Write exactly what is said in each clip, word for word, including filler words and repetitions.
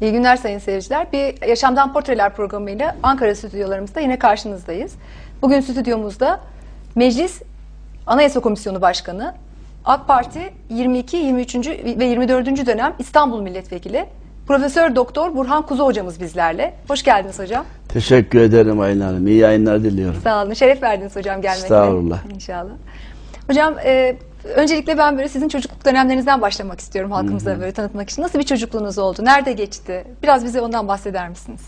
İyi günler sayın seyirciler. Bir Yaşamdan Portreler programıyla Ankara stüdyolarımızda yine karşınızdayız. Bugün stüdyomuzda Meclis Anayasa Komisyonu Başkanı, AK Parti yirmi iki, yirmi üçüncü ve yirmi dördüncü dönem İstanbul Milletvekili Profesör Doktor Burhan Kuzu hocamız bizlerle. Hoş geldiniz hocam. Teşekkür ederim Aylin Hanım. İyi yayınlar diliyorum. Sağ olun. Şeref verdiniz hocam gelmekle. Estağfurullah. İnşallah. Hocam e, öncelikle ben böyle sizin çocukluk dönemlerinizden başlamak istiyorum halkımıza, hı hı, böyle tanıtmak için. Nasıl bir çocukluğunuz oldu? Nerede geçti? Biraz bize ondan bahseder misiniz?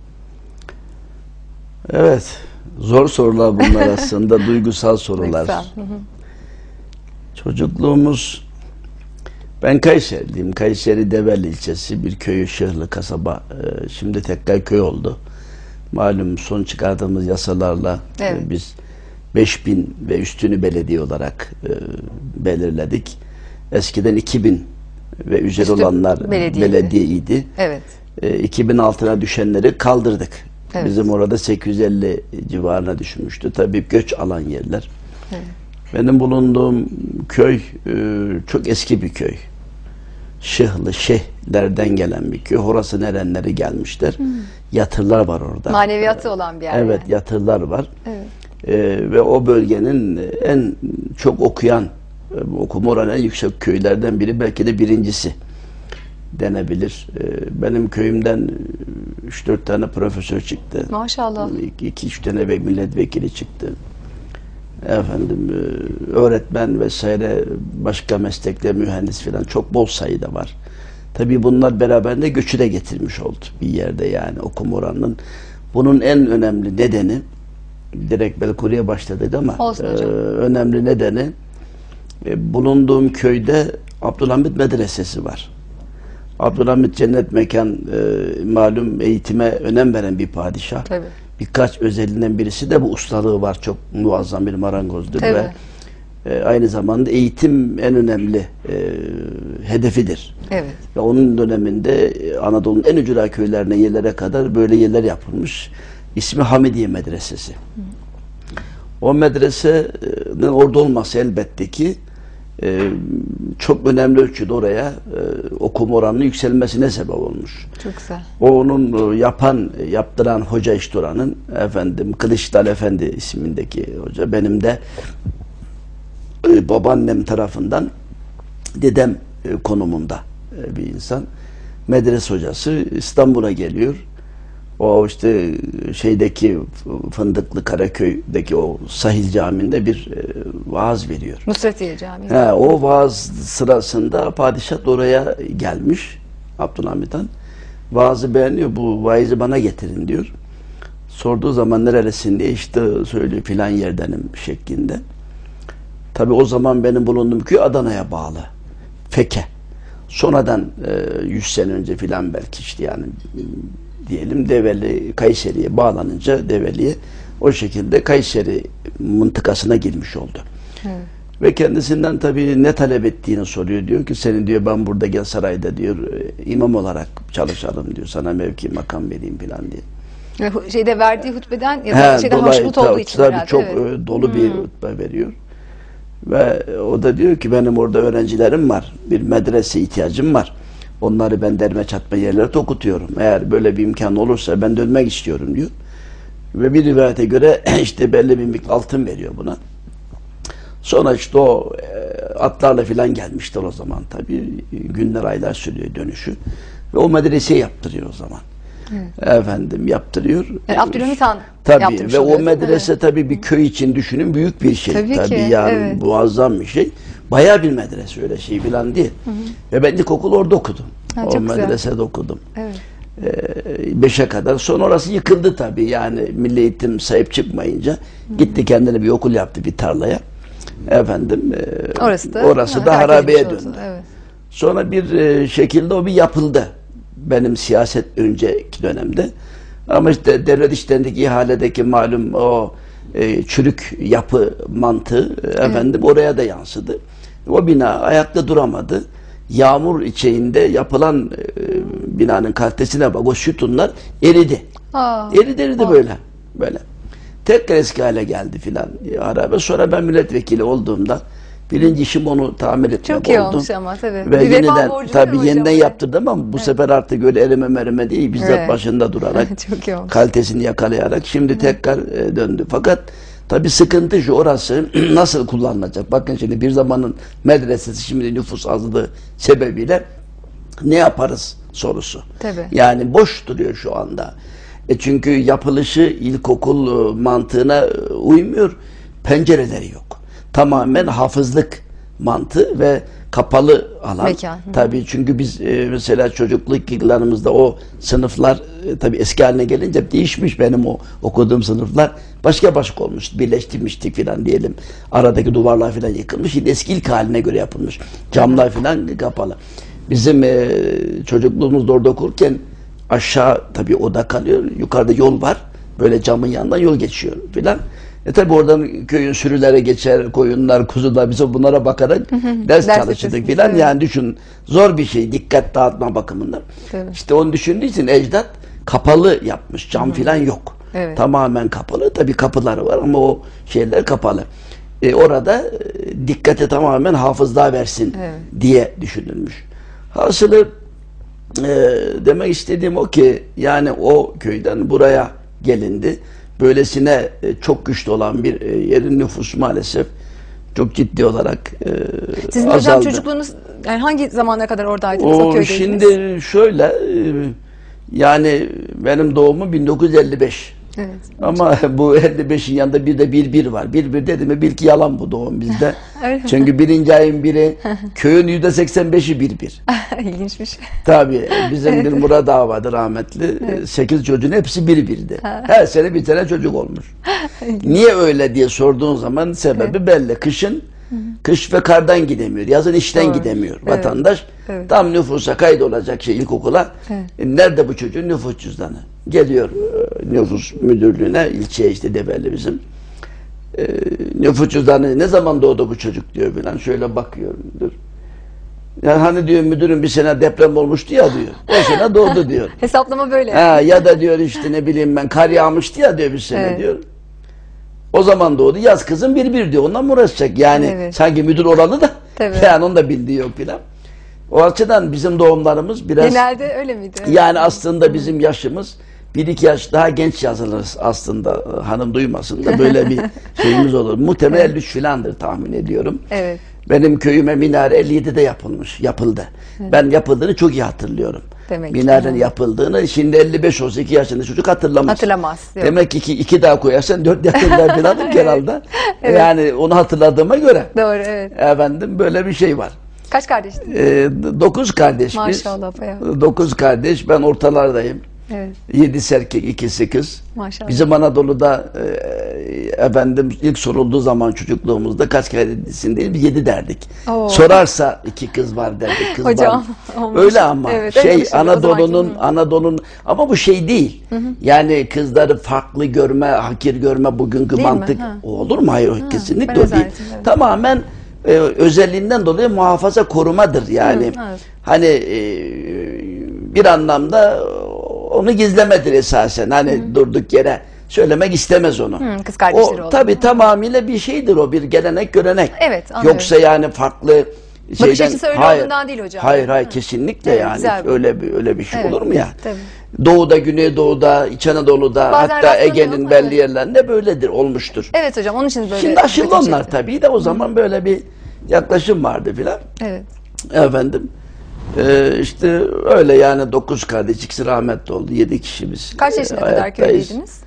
Evet. Zor sorular bunlar aslında. Duygusal sorular. Hı hı. Çocukluğumuz, ben Kayseriliyim. Kayseri Develi ilçesi bir köyü, Şıhlı kasaba. Ee, şimdi tekrar köy oldu. Malum son çıkardığımız yasalarla evet, e, biz beş bin ve üstünü belediye olarak e, belirledik. Eskiden iki bin ve üzeri Üstü olanlar belediyeydi. belediyeydi. Evet. E, iki bin altına düşenleri kaldırdık. Evet. Bizim orada sekiz yüz elli civarına düşmüştü. Tabii göç alan yerler. Evet. Benim bulunduğum köy e, çok eski bir köy. Şıhlı, Şehlerden gelen bir köy. Orası nerenleri gelmişler. Hmm. Yatırlar var orada. Maneviyatı olan bir yer. Evet, yani. yatırlar var. Evet. Ee, ve o bölgenin en çok okuyan, okuma oranı en yüksek köylerden biri, belki de birincisi denebilir. Ee, benim köyümden üç dört tane profesör çıktı. Maşallah. iki üç tane milletvekili çıktı. Efendim, öğretmen vesaire, başka meslekler, mühendis falan çok bol sayıda var. Tabii bunlar beraberinde göçü de getirmiş oldu bir yerde, yani okuma oranının. Bunun en önemli nedeni, direkt belki oraya başladık ama e, önemli nedeni e, bulunduğum köyde Abdülhamit Medresesi var. Abdülhamit cennet mekan, e, malum eğitime önem veren bir padişah. Tabii. Birkaç özelliğinden birisi de bu ustalığı var. Çok muazzam bir marangozdur. Tabii. Ve e, aynı zamanda eğitim en önemli e, hedefidir. Evet. Ve onun döneminde Anadolu'nun en ücra köylerine, yerlere kadar böyle yerler yapılmış. İsmi Hamidiye Medresesi. Hı. O medresenin orada olması elbette ki e, çok önemli ölçüde oraya e, okuma oranının yükselmesine sebep olmuş. Çok güzel. O onun yapan, yaptıran hoca işte oranın, efendim Kılıçdal Efendi ismindeki hoca. Benim de e, babaannem tarafından dedem e, konumunda e, bir insan. Medrese hocası İstanbul'a geliyor. O işte şeydeki Fındıklı Karaköy'deki o Sahil Camii'nde bir e, vaaz veriyor. Nusretiye Camii. He, o vaaz sırasında padişah oraya gelmiş, Abdülhamit Han. Vaazı beğeniyor. Bu vaizi bana getirin diyor. Sorduğu zaman nerelisin diye, işte söylüyor filan yerdenim şeklinde. Tabi o zaman benim bulunduğum köy Adana'ya bağlı. Feke. Sonradan e, yüz sene önce filan belki işte yani diyelim Develi, Kayseri'ye bağlanınca Develi'ye o şekilde Kayseri mıntıkasına girmiş oldu. Hı. Ve kendisinden tabii ne talep ettiğini soruyor. Diyor ki senin diyor ben burada gel sarayda diyor imam olarak çalışalım diyor. Sana mevki makam vereyim falan diye. Şeyde verdiği hutbeden ya da He, şeyden dolay, hoşnut olduğu için tabii herhalde. Çok evet. dolu bir hmm. hutbe veriyor. Ve o da diyor ki benim orada öğrencilerim var. Bir medrese ihtiyacım var. Onları ben derme çatma yerlerde okutuyorum. Eğer böyle bir imkan olursa ben dönmek istiyorum diyor. Ve bir rivayete göre işte belli bir miktar altın veriyor buna. Sonra işte o e, atlarla filan gelmişler o zaman tabii. Günler aylar sürüyor dönüşü. Ve o medreseyi yaptırıyor o zaman. Hı. Efendim yaptırıyor. Yani Abdülhamit Han tabii yaptırmış ve oluyor, o medrese evet. Tabii bir köy için düşünün büyük bir şey. Tabii, tabii ki. yani Evet. muazzam bir şey. Bayağı bir medrese, öyle şey filan değil. Hı hı. Ve ben ilkokul orada okudum. Ha, o medresede güzel. okudum. Evet. Ee, beşe kadar. Sonra orası yıkıldı tabii. Yani milli eğitim sahip çıkmayınca hı. gitti kendine bir okul yaptı bir tarlaya. Efendim e, orası da, orası ha, da harabeye döndü. Evet. Sonra bir e, şekilde o bir yapıldı. Benim siyaset önceki dönemde. Ama işte devlet işlerindeki ihaledeki malum o e, çürük yapı mantığı evet. efendim oraya da yansıdı. O bina ayakta duramadı. Yağmur içeğinde yapılan e, binanın kalitesine bak, o sütunlar eridi. Aa. Eridi eridi Aa. böyle. Böyle. Tekrar eski hale geldi filan. Arabe. Sonra ben milletvekili olduğumda Birinci işim onu tamir etmek Çok iyi oldu. olmuş ama tabii. Ve Bir vefa yeniden borcu tabii değil mi yeniden hocam? yaptırdım ama bu sefer artık öyle erime merime değil, bizzat Evet. başında durarak Çok iyi olmuş. kalitesini yakalayarak şimdi tekrar e, döndü. Fakat tabii sıkıntı şu, orası nasıl kullanılacak? Bakın şimdi bir zamanın medresesi şimdi nüfus azlığı sebebiyle ne yaparız sorusu. Tabii. Yani boş duruyor şu anda. E çünkü yapılışı ilkokul e, mantığına e, uymuyor. Pencereleri yok. Tamamen hafızlık mantığı ve kapalı alan. Mekan. Hı. Tabii çünkü biz e, mesela çocukluk yıllarımızda o sınıflar e, tabii eski haline gelince değişmiş, benim o okuduğum sınıflar başka başka olmuş. Birleştirmiştik filan diyelim. Aradaki duvarlar filan yıkılmış. Şimdi eski ilk haline göre yapılmış. Camlar filan kapalı. Bizim e, çocukluğumuzda orada okurken aşağı tabii oda kalıyor. Yukarıda yol var. Böyle camın yanından yol geçiyor filan. E tabi oradan köyün sürülere geçer, koyunlar, kuzular, biz bunlara bakarak ders, Ders çalışırdık yapıyorsunuz, filan. evet. Yani düşün, zor bir şey, dikkat dağıtma bakımından. Evet. İşte onu düşündüğü için ecdat kapalı yapmış, cam filan yok. Evet. Tamamen kapalı. Tabi kapıları var ama o şeyler kapalı. E orada e, dikkati tamamen hafızlığa versin Evet. diye düşünülmüş. Hasılı e, demek istediğim o ki yani o köyden buraya gelindi. Böylesine e, çok güçlü olan bir e, yerin nüfusu maalesef çok ciddi olarak e, Sizin azaldı. hocam çocukluğunuz yani hangi zamana kadar oradaydınız, o O köydeydiniz? şimdi şöyle e, yani benim doğumum bin dokuz yüz elli beş. Evet. Ama bu elli beşin yanında bir de bir bir var. Bir bir dedi mi bil ki yalan bu doğum bizde. Öyle mi? Çünkü birinci ayın biri köyün yüzde seksen beşi bir bir. İlginçmiş. Tabii bizim bir Murat Ağa vardı rahmetli. Sekiz çocuğun hepsi bir birdi. Her sene bir tane çocuk olmuş. Niye öyle diye sorduğun zaman sebebi belli. Kışın kış ve kardan gidemiyor. Yazın işten Doğru. gidemiyor Evet. vatandaş. Evet. Tam nüfusa kaydolacak şey ilkokula. Evet. E, nerede bu çocuğun nüfus cüzdanı? Geliyor e, nüfus müdürlüğüne, ilçeye işte Develi bizim. E, nüfus cüzdanı ne zaman doğdu bu çocuk diyor filan. Şöyle bakıyor müdür. Yani hani diyor müdürüm bir sene deprem olmuştu ya diyor. O sene doğdu diyor. Hesaplama böyle. Ha, ya da diyor işte ne bileyim ben kar yağmıştı ya diyor bir sene Evet. diyor. O zaman doğdu. Yaz kızım bir bir diyor. Ondan mı uğraşacak? Yani Evet. sanki müdür oralı da Tabii. yani onun da bildiği yok filan. O açıdan bizim doğumlarımız biraz Genelde öyle miydi? Evet. yani aslında bizim yaşımız bir iki yaş daha genç yazılırız aslında, hanım duymasın da böyle bir şeyimiz olur. Muhtemelen elli üç filandır tahmin ediyorum. Evet. Benim köyüme minare elli yedide yapılmış, yapıldı. Ben yapıldığını çok iyi hatırlıyorum. Demek ki. Minarenin yapıldığını, şimdi elli beş olsa iki yaşında çocuk hatırlamaz. Hatırlamaz. Yok. Demek ki iki, iki daha koyarsan dört yaşında filanım herhalde. Evet. Yani onu hatırladığıma göre Doğru, evet. efendim böyle bir şey var. Kaç kardeştiniz? Ee, dokuz kardeş biz. Maşallah, bayağı. Dokuz kardeş, ben ortalardayım. Evet. Yedisi erkek, ikisi kız. Maşallah. Bizim Anadolu'da e, efendim ilk sorulduğu zaman çocukluğumuzda kaç kardeşsin değil, yedi derdik. Oo. Sorarsa iki kız var derdik. Kız Hocam, var. olmuş. Öyle ama Evet, öyle şey bir şey. O Anadolu'nun zamanki- Anadolu'nun ama bu şey değil. Yani kızları farklı görme, hakir görme bugünkü Değil mi? mantık. Ha. O olur mu? Hayır, kesinlikle ben o değil. özellikle, evet. Tamamen e, özelliğinden dolayı muhafaza korumadır yani. Hı, evet. Hani e, bir anlamda onu gizlemedir esasen. Hani durduk yere söylemek istemez onu. Hı, kız kardeşleri o oldu. tabii tamamıyla bir şeydir o, bir gelenek görenek. Evet, anlıyorum. Yoksa yani farklı şeyden açısı öyle olduğundan değil hocam. Hayır hayır Hı. kesinlikle Evet, yani güzel bu. öyle bir öyle bir şey Evet, olur mu ya? tabii. Doğu'da, Güneydoğu'da, İç Anadolu'da, Bazen hatta rastlanıyor Ege'nin ama belli evet. yerlerinde böyledir, olmuştur. Evet hocam, onun için böyle. Şimdi aşıldı dikkatimi onlar çekti. tabii de o zaman böyle bir yaklaşım vardı filan. Evet. Efendim e, işte öyle yani dokuz kardeş, ikisi rahmetli oldu, yedi kişi biz. Kaç yaşına e, kadar hayattayız. köydeydiniz?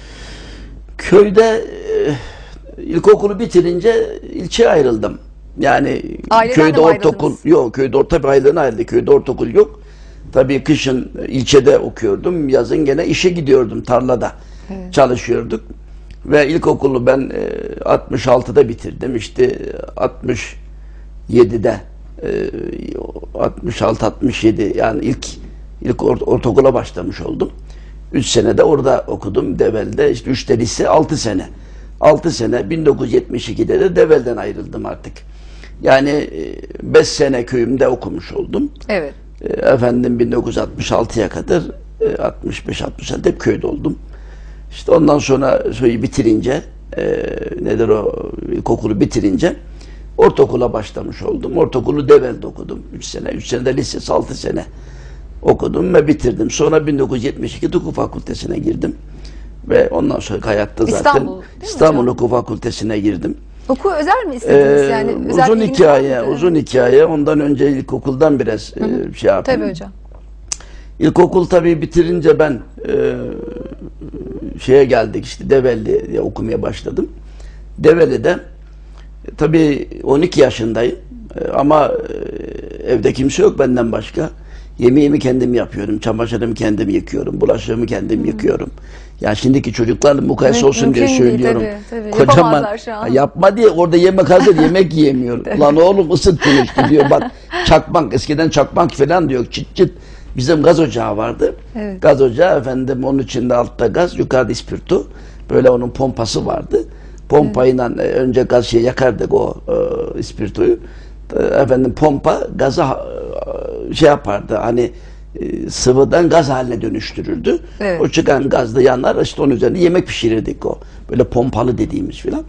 Köyde e, ilkokulu bitirince ilçeye ayrıldım. Yani Aileden köyde de mi ortaokul ayrıldınız? yok, köyde orta bir aileden ayrıldı. Köyde ortaokul yok. Tabii kışın ilçede okuyordum, yazın gene işe gidiyordum, tarlada çalışıyorduk. Ve ilkokulu ben e, altmış altıda bitirdim. İşte altmış yedide e, altmış altı altmış yedi yani ilk ilk ort- ortaokula başlamış oldum. üç sene de orada okudum Develi'de. İşte üç de lise, altı sene. altı sene bin dokuz yüz yetmiş ikide de Develi'den ayrıldım artık. Yani beş sene köyümde okumuş oldum. Evet. E, Efendim bin dokuz yüz altmış altıya kadar e, altmış beş altmış altı hep köyde oldum. İşte ondan sonra şeyi bitirince e, nedir o ilkokulu bitirince Ortaokula başlamış oldum. Ortaokulu Develi'de okudum. üç sene. üç sene de lisesi altı sene okudum ve bitirdim. Sonra bin dokuz yüz yetmiş iki Hukuk Fakültesine girdim. Ve ondan sonra hayatta zaten İstanbul, İstanbul Hukuk Fakültesine girdim. Oku özel mi istediniz Ee, yani? Özel uzun bilginiz hikaye, var mıydı? uzun hikaye. Ondan önce ilkokuldan biraz Hı hı. e, şey yaptım. Tabii hocam. İlkokul tabii bitirince ben e, şeye geldik işte Develi'ye okumaya başladım. Develi'de e, tabii on iki yaşındayım e, ama e, evde kimse yok benden başka. Yemeğimi kendim yapıyorum, çamaşırımı kendim yıkıyorum, bulaşığımı kendim hmm. yıkıyorum. Ya şimdiki çocuklarla mukayese Müm olsun diye söylüyorum. Değil, tabii, tabii. Kocaman şu an. yapma diye orada yemek hazır yemek yiyemiyor. Ulan oğlum ısıt şunu işte diyor. Bak çakmak eskiden çakmak falan diyor. Çıt çıt. Bizim gaz ocağı vardı. Evet. Gaz ocağı efendim onun içinde altta gaz yukarıda ispirto. Böyle onun pompası vardı. Pompayla evet. önce gaz şey yakardık o e, ispirtoyu. E, efendim pompa gaza e, şey yapardı hani e, sıvıdan gaz haline dönüştürürdü. Evet. O çıkan gazda yanar işte onun üzerine yemek pişirirdik o. Böyle pompalı dediğimiz filan.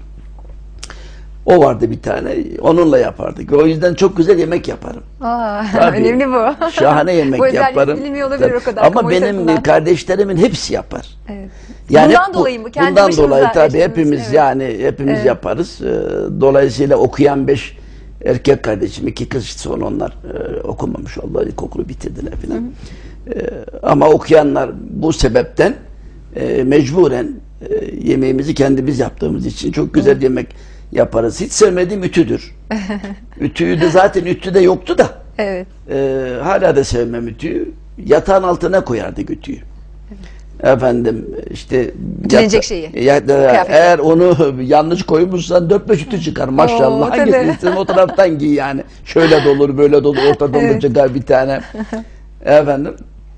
O vardı bir tane. Onunla yapardık. O yüzden çok güzel yemek yaparım. Aa, önemli bu. Şahane yemek bu yaparım. Bilinmiyor olabilir o kadar. Ama benim tarafından. Kardeşlerimin hepsi yapar. Evet. Yani bundan dolayı mı? Kendi bundan dolayı tabii eşiniz, hepimiz evet. yani hepimiz evet. yaparız. Dolayısıyla okuyan beş erkek kardeşim, iki kız son onlar e, okumamış oldular. İlkokulu bitirdiler filan. E, ama okuyanlar bu sebepten e, mecburen e, yemeğimizi kendimiz yaptığımız için çok güzel hı. yemek yaparız. Hiç sevmediğim ütüdür. Ütüyü de zaten ütü de yoktu da. Evet. E, hala da sevmem ütüyü. Yatağın altına koyardık ütüyü. Evet. Efendim işte dilenecek şeyi. Ya, eğer onu yanlış koymuşsan dört beş ütü çıkar maşallah. Oo, hangisini istersen o taraftan giy yani. Şöyle dolur böyle dolur ortada evet. çıkar bir tane. Efendim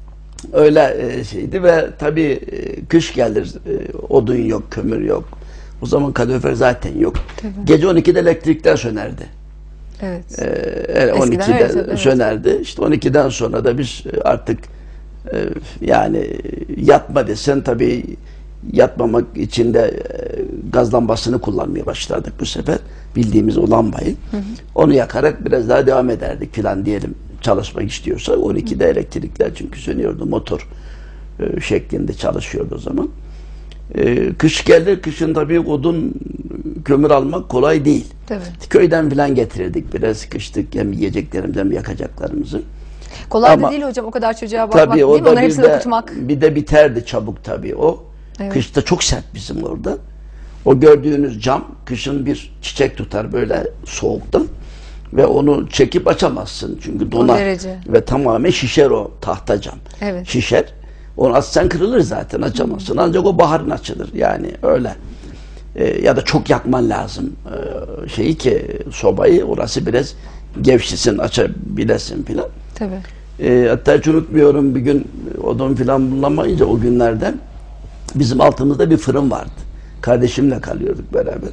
öyle şeydi ve tabii kış gelir odun yok kömür yok. O zaman kalorifer zaten yok. Tabii. Gece on ikide elektrikler sönerdi. Evet. Ee, on ikide öyle, sönerdi. Evet. İşte on ikiden sonra da biz artık e, yani yatma desen tabii yatmamak için de e, gaz lambasını kullanmaya başladık bu sefer. Bildiğimiz o lambayı. Hı hı. Onu yakarak biraz daha devam ederdik filan diyelim çalışmak istiyorsa. on ikide hı. elektrikler çünkü sönüyordu. Motor e, şeklinde çalışıyordu o zaman. Ee, kış geldi. Kışın tabii odun, kömür almak kolay değil. Evet. Köyden filan getirirdik biraz. Kıştık hem yiyeceklerimizi hem yakacaklarımızı. Kolay Ama, da değil hocam o kadar çocuğa bakmak tabii, değil o mi? da Onların hepsini de, okutmak. Bir de biterdi çabuk tabii o. Evet. Kışta çok sert bizim orada. O gördüğünüz cam kışın bir çiçek tutar böyle soğuktan. Ve onu çekip açamazsın. Çünkü donar. Ve tamamen şişer o tahta cam. Evet. Şişer. Onu açsan kırılır zaten açamazsın. Ancak o baharın açılır. Yani öyle. Ee, ya da çok yakman lazım. Ee, şeyi ki sobayı orası biraz gevşesin açabilesin filan. Tabii. Ee, hatta hiç unutmuyorum bir gün odun filan bulamayınca o günlerden bizim altımızda bir fırın vardı. Kardeşimle kalıyorduk beraber.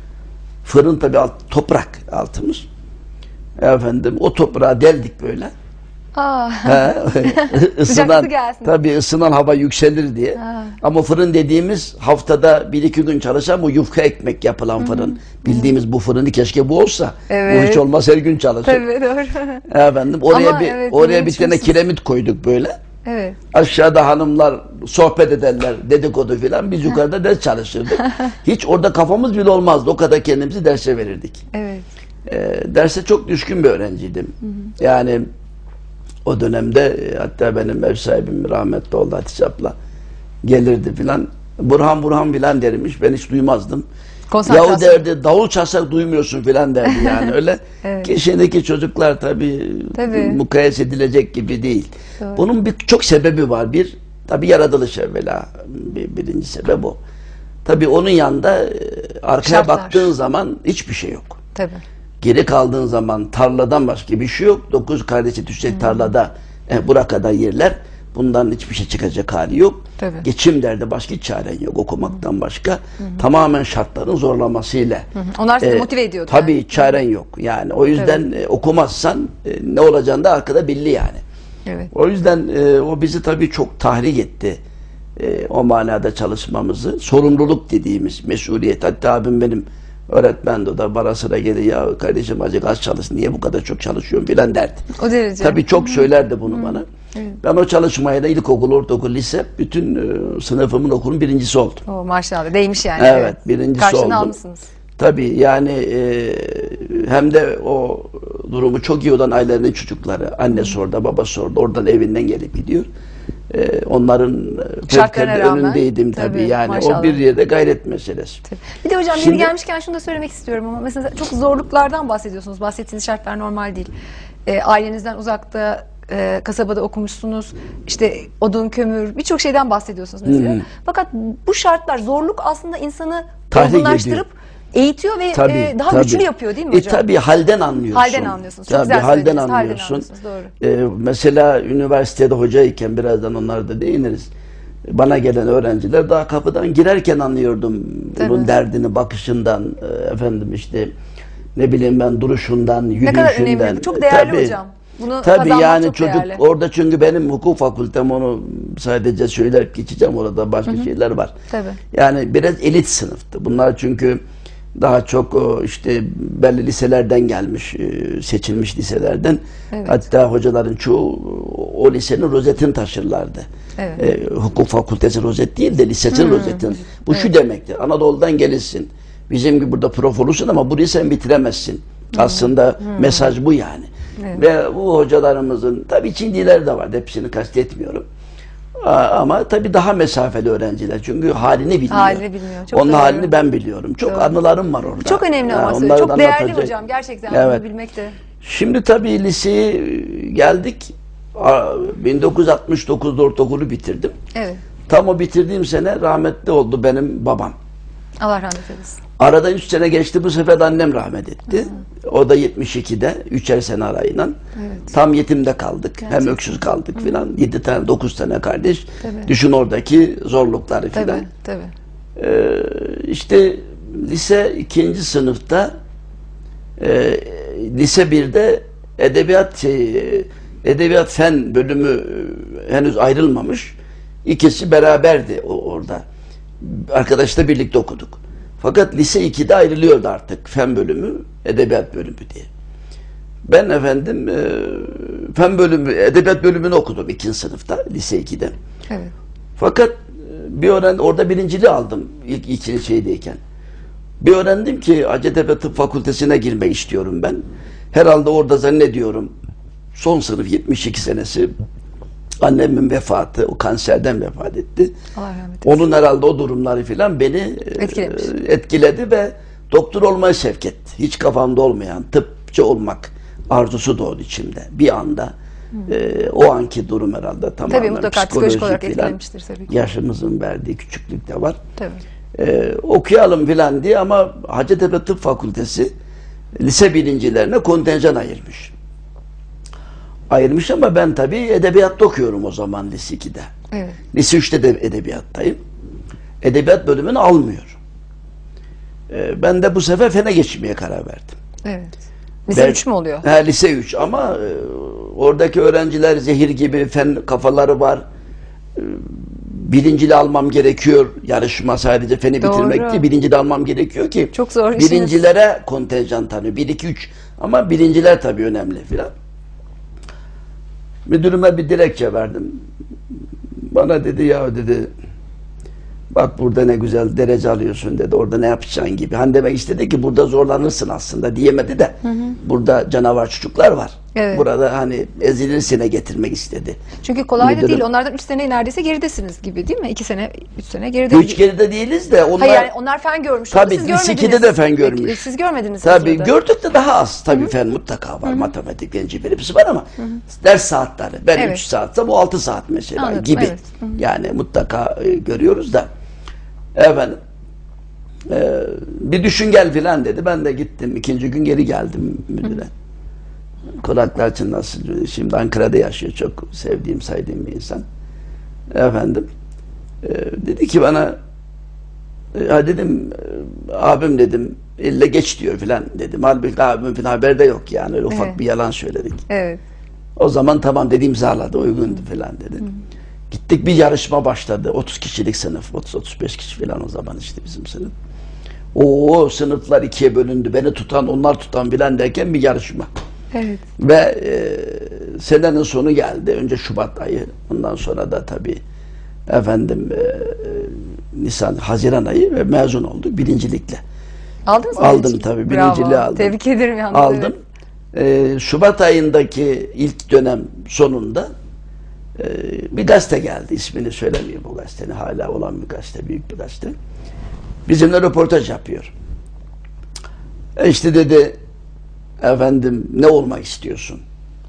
Fırın tabii alt, toprak altımız. Efendim o toprağı deldik böyle. He, ısınan, tabii ısınan hava yükselir diye. Ha. Ama fırın dediğimiz haftada bir iki gün çalışan bu yufka ekmek yapılan fırın. Hı-hı. Bildiğimiz bu fırını keşke bu olsa. Evet. Bu hiç olmaz her gün çalışır. Tabii doğru. Efendim oraya Ama bir evet, oraya bir tane kiremit koyduk böyle. Evet. Aşağıda hanımlar sohbet ederler, dedikodu filan. Biz yukarıda ders çalışırdık. Hiç orada kafamız bile olmazdı. O kadar kendimizi derse verirdik. Evet. Ee, derse çok düşkün bir öğrenciydim. Hı-hı. Yani o dönemde hatta benim ev sahibim rahmetli oldu Hatice abla gelirdi filan. Burhan Burhan filan dermiş. Ben hiç duymazdım. Yahu derdi davul çalsak duymuyorsun filan derdi yani öyle. Evet. Ki şimdiki çocuklar tabii, tabii mukayese edilecek gibi değil. Doğru. Bunun bir çok sebebi var. Bir tabii yaratılış evvela. Bir, birinci sebep o. Tabii onun yanında arkaya Şartlar. baktığın zaman hiçbir şey yok. Tabii. Geri kaldığın zaman tarladan başka bir şey yok. Dokuz kardeşi düşecek hmm. tarlada e, buraya kadar yerler. Bundan hiçbir şey çıkacak hali yok. Tabii. Geçim derdi başka hiç çaren yok okumaktan hmm. başka. Hmm. Tamamen şartların zorlamasıyla. Hmm. Onlar sizi e, motive ediyordu. Tabii yani. çaren hmm. yok. Yani o yüzden e, okumazsan e, ne olacağını da arkada belli yani. Evet. O yüzden e, o bizi tabii çok tahrik etti. E, o manada çalışmamızı. Sorumluluk dediğimiz mesuliyet. Hatta abim benim Öğretmen de o da bana sıra gelir, ya kardeşim azıcık az çalış, niye bu kadar çok çalışıyorsun filan derdi. O derece. Tabii çok söylerdi bunu bana. Evet. Ben o çalışmaya da ilkokul, ortaokul, lise bütün e, sınıfımın okulun birincisi oldum. O maşallah değmiş yani. Evet, birincisi Karşılığını oldum. almışsınız. Tabii yani e, hem de o durumu çok iyi olan ailenin çocukları, annesi orada, babası orada, oradan evinden gelip gidiyor. E, onların Şartlarına perde rağmen, önündeydim tabii, tabii, yani maşallah. o bir yerde gayret meselesi. Tabii. Bir de hocam Şimdi- yeri gelmişken şunu da söylemek istiyorum ama mesela çok zorluklardan bahsediyorsunuz. Bahsettiğiniz şartlar normal değil. E, ailenizden uzakta, e, kasabada okumuşsunuz. İşte odun, kömür, birçok şeyden bahsediyorsunuz mesela. Hı hı. Fakat bu şartlar, zorluk aslında insanı Tahrik olgunlaştırıp eğitiyor ve Tabii, e, daha tabii. güçlü yapıyor değil mi E hocam? tabii halden anlıyorsun. Halden anlıyorsunuz. Çok Tabii güzel halden söylediniz. Halden anlıyorsun. anlıyorsunuz, doğru. E, mesela üniversitede hocayken, birazdan onlara da değiniriz. Bana gelen öğrenciler daha kapıdan girerken anlıyordum Tabii. bunun derdini, bakışından, e, efendim işte ne bileyim ben duruşundan, yürüyüşünden. Ne kadar önemli. Bu çok değerli Tabii. hocam. Bunu Tabii kazanmak yani çok çocuk değerli. orada, çünkü benim hukuk fakültem, onu sadece söylerek geçeceğim, orada başka şeyler var. Tabii. Yani biraz elit sınıftı. Bunlar çünkü daha çok o işte belli liselerden gelmiş, e, seçilmiş liselerden. Evet. Hatta hocaların çoğu o lisenin rozetini taşırlardı. Evet. E, hukuk fakültesi rozet değil de lisesin rozetin. Bu şu demektir: Anadolu'dan gelirsin, bizim gibi burada prof olursun ama burayı sen bitiremezsin. Aslında mesaj bu yani. Evet. Ve bu hocalarımızın, tabii Çinliler de vardı, hepsini kastetmiyorum. A- Ama tabii daha mesafeli öğrenciler, çünkü halini bilmiyor. Halini bilmiyor. Çok Onun doğru. halini ben biliyorum. Çok Doğru. anılarım var orada. Çok önemli Ha, ama onları çok da değerli anlatacak. hocam gerçekten Evet. bunu bilmek de. Şimdi tabii liseye geldik. A- bin dokuz yüz altmış dokuzda ortaokulu bitirdim. Evet. Tam o bitirdiğim sene rahmetli oldu benim babam. Allah rahmet eylesin. Aradan üç sene geçti, bu sefer de annem rahmet etti. O da yetmiş ikide, üçer sene arayla. Evet. Tam yetimde kaldık. Gerçekten. Hem öksüz kaldık filan. Yedi tane, dokuz tane kardeş. Tabii. Düşün oradaki zorlukları filan. Tabii, tabii. Ee, işte lise ikinci sınıfta, e, lise birde edebiyat şey, edebiyat fen bölümü e, henüz ayrılmamış. İkisi beraberdi o, orada. Arkadaşla birlikte okuduk. Fakat lise ikide ayrılıyordu artık fen bölümü, edebiyat bölümü diye. Ben efendim e, fen bölümü, edebiyat bölümünü okudum ikinci sınıfta, lise ikide. Evet. Fakat e, bir öğren orada birinciliği aldım ilk ikinci şeydeyken. Bir öğrendim ki Hacettepe Tıp Fakültesine girmek istiyorum ben. Herhalde orada zannediyorum son sınıf yetmiş iki senesi, annemin vefatı, o kanserden vefat etti. Allah rahmet eylesin. Onun herhalde o durumları filan beni Etkilemiş. e, etkiledi ve doktor olmayı sevk etti. Hiç kafamda olmayan tıpçı olmak arzusu doğdu içimde bir anda. E, o anki durum herhalde tamamen Tabii mutlaka psikolojik olarak filan, etkilemiştir tabii ki. yaşımızın verdiği küçüklük de var. Tabii. E, okuyalım filan diye, ama Hacettepe Tıp Fakültesi lise birincilerine kontenjan ayırmış. Ayırmış ama ben tabii edebiyatta okuyorum o zaman lise ikide. Evet. Lise üçte de edebiyattayım. Edebiyat bölümünü almıyor. Ee, ben de bu sefer fene geçmeye karar verdim. Evet. Lise Ben- üç mü oluyor? He, lise üç ama e, oradaki öğrenciler zehir gibi fen kafaları var. E, birinciliği almam gerekiyor. Yarışma sadece feni Doğru. bitirmek değil, birinciliği almam gerekiyor ki Çok zor işiniz. birincilere kontenjan tanıyor. bir, iki, üç. Ama birinciler tabii önemli filan. Müdürüme bir dilekçe verdim. Bana dedi, ya dedi, bak burada ne güzel derece alıyorsun dedi. Orada ne yapacaksın gibi. Hani demek istedi ki burada zorlanırsın aslında, diyemedi de. Burada canavar çocuklar var. Evet. Burada hani ezilirsine getirmek istedi. Çünkü kolay da Müdürüm. değil. Onlardan üç sene neredeyse geridesiniz gibi değil mi? iki sene, üç sene geride. Hiç geride değiliz de onlar... Hayır yani onlar fen görmüş. Tabii, Siz lise görmediniz. ikide de fen görmüş. Peki, siz görmediniz. Tabii sırada. gördük de daha az. Tabii fen mutlaka var. Matematik, fen hepsi var ama ders saatleri. Ben Evet. üç saatsem o altı saat mesela Anladım, gibi. evet. Hı hı. Yani mutlaka e, görüyoruz da. Efendim e, bir düşün gel filan dedi. Ben de gittim. İkinci gün geri geldim müdüre. Kulaklar çınlasın. Şimdi Ankara'da yaşıyor. Çok sevdiğim, saydığım bir insan. Efendim e, dedi ki bana, ya dedim, abim dedim elle geç diyor filan dedim. Halbuki abim filan haberde yok yani. Öyle ufak Evet. bir yalan söyledik. Evet. O zaman tamam dedi, imzaladı, uygundu filan dedi. Gittik, bir yarışma başladı. otuz kişilik sınıf. otuz otuz beş kişi filan o zaman işte bizim sınıf. O sınıflar ikiye bölündü. Beni tutan, onlar tutan bilen derken bir yarışma. Evet. Ve e, senenin sonu geldi. Önce Şubat ayı. Ondan sonra da tabii efendim e, Nisan, Haziran ayı ve mezun olduk birincilikle. Aldınız mı? Aldım tabii. Birinciliği aldım. Tebrik ederim yalnız. Aldım. Evet. E, Şubat ayındaki ilk dönem sonunda e, bir gazete geldi. İsmini söylemeyeyim bu gazetenin. Hala olan bir gazete. Büyük bir gazete. Bizimle röportaj yapıyor. E işte dedi efendim ne olmak istiyorsun?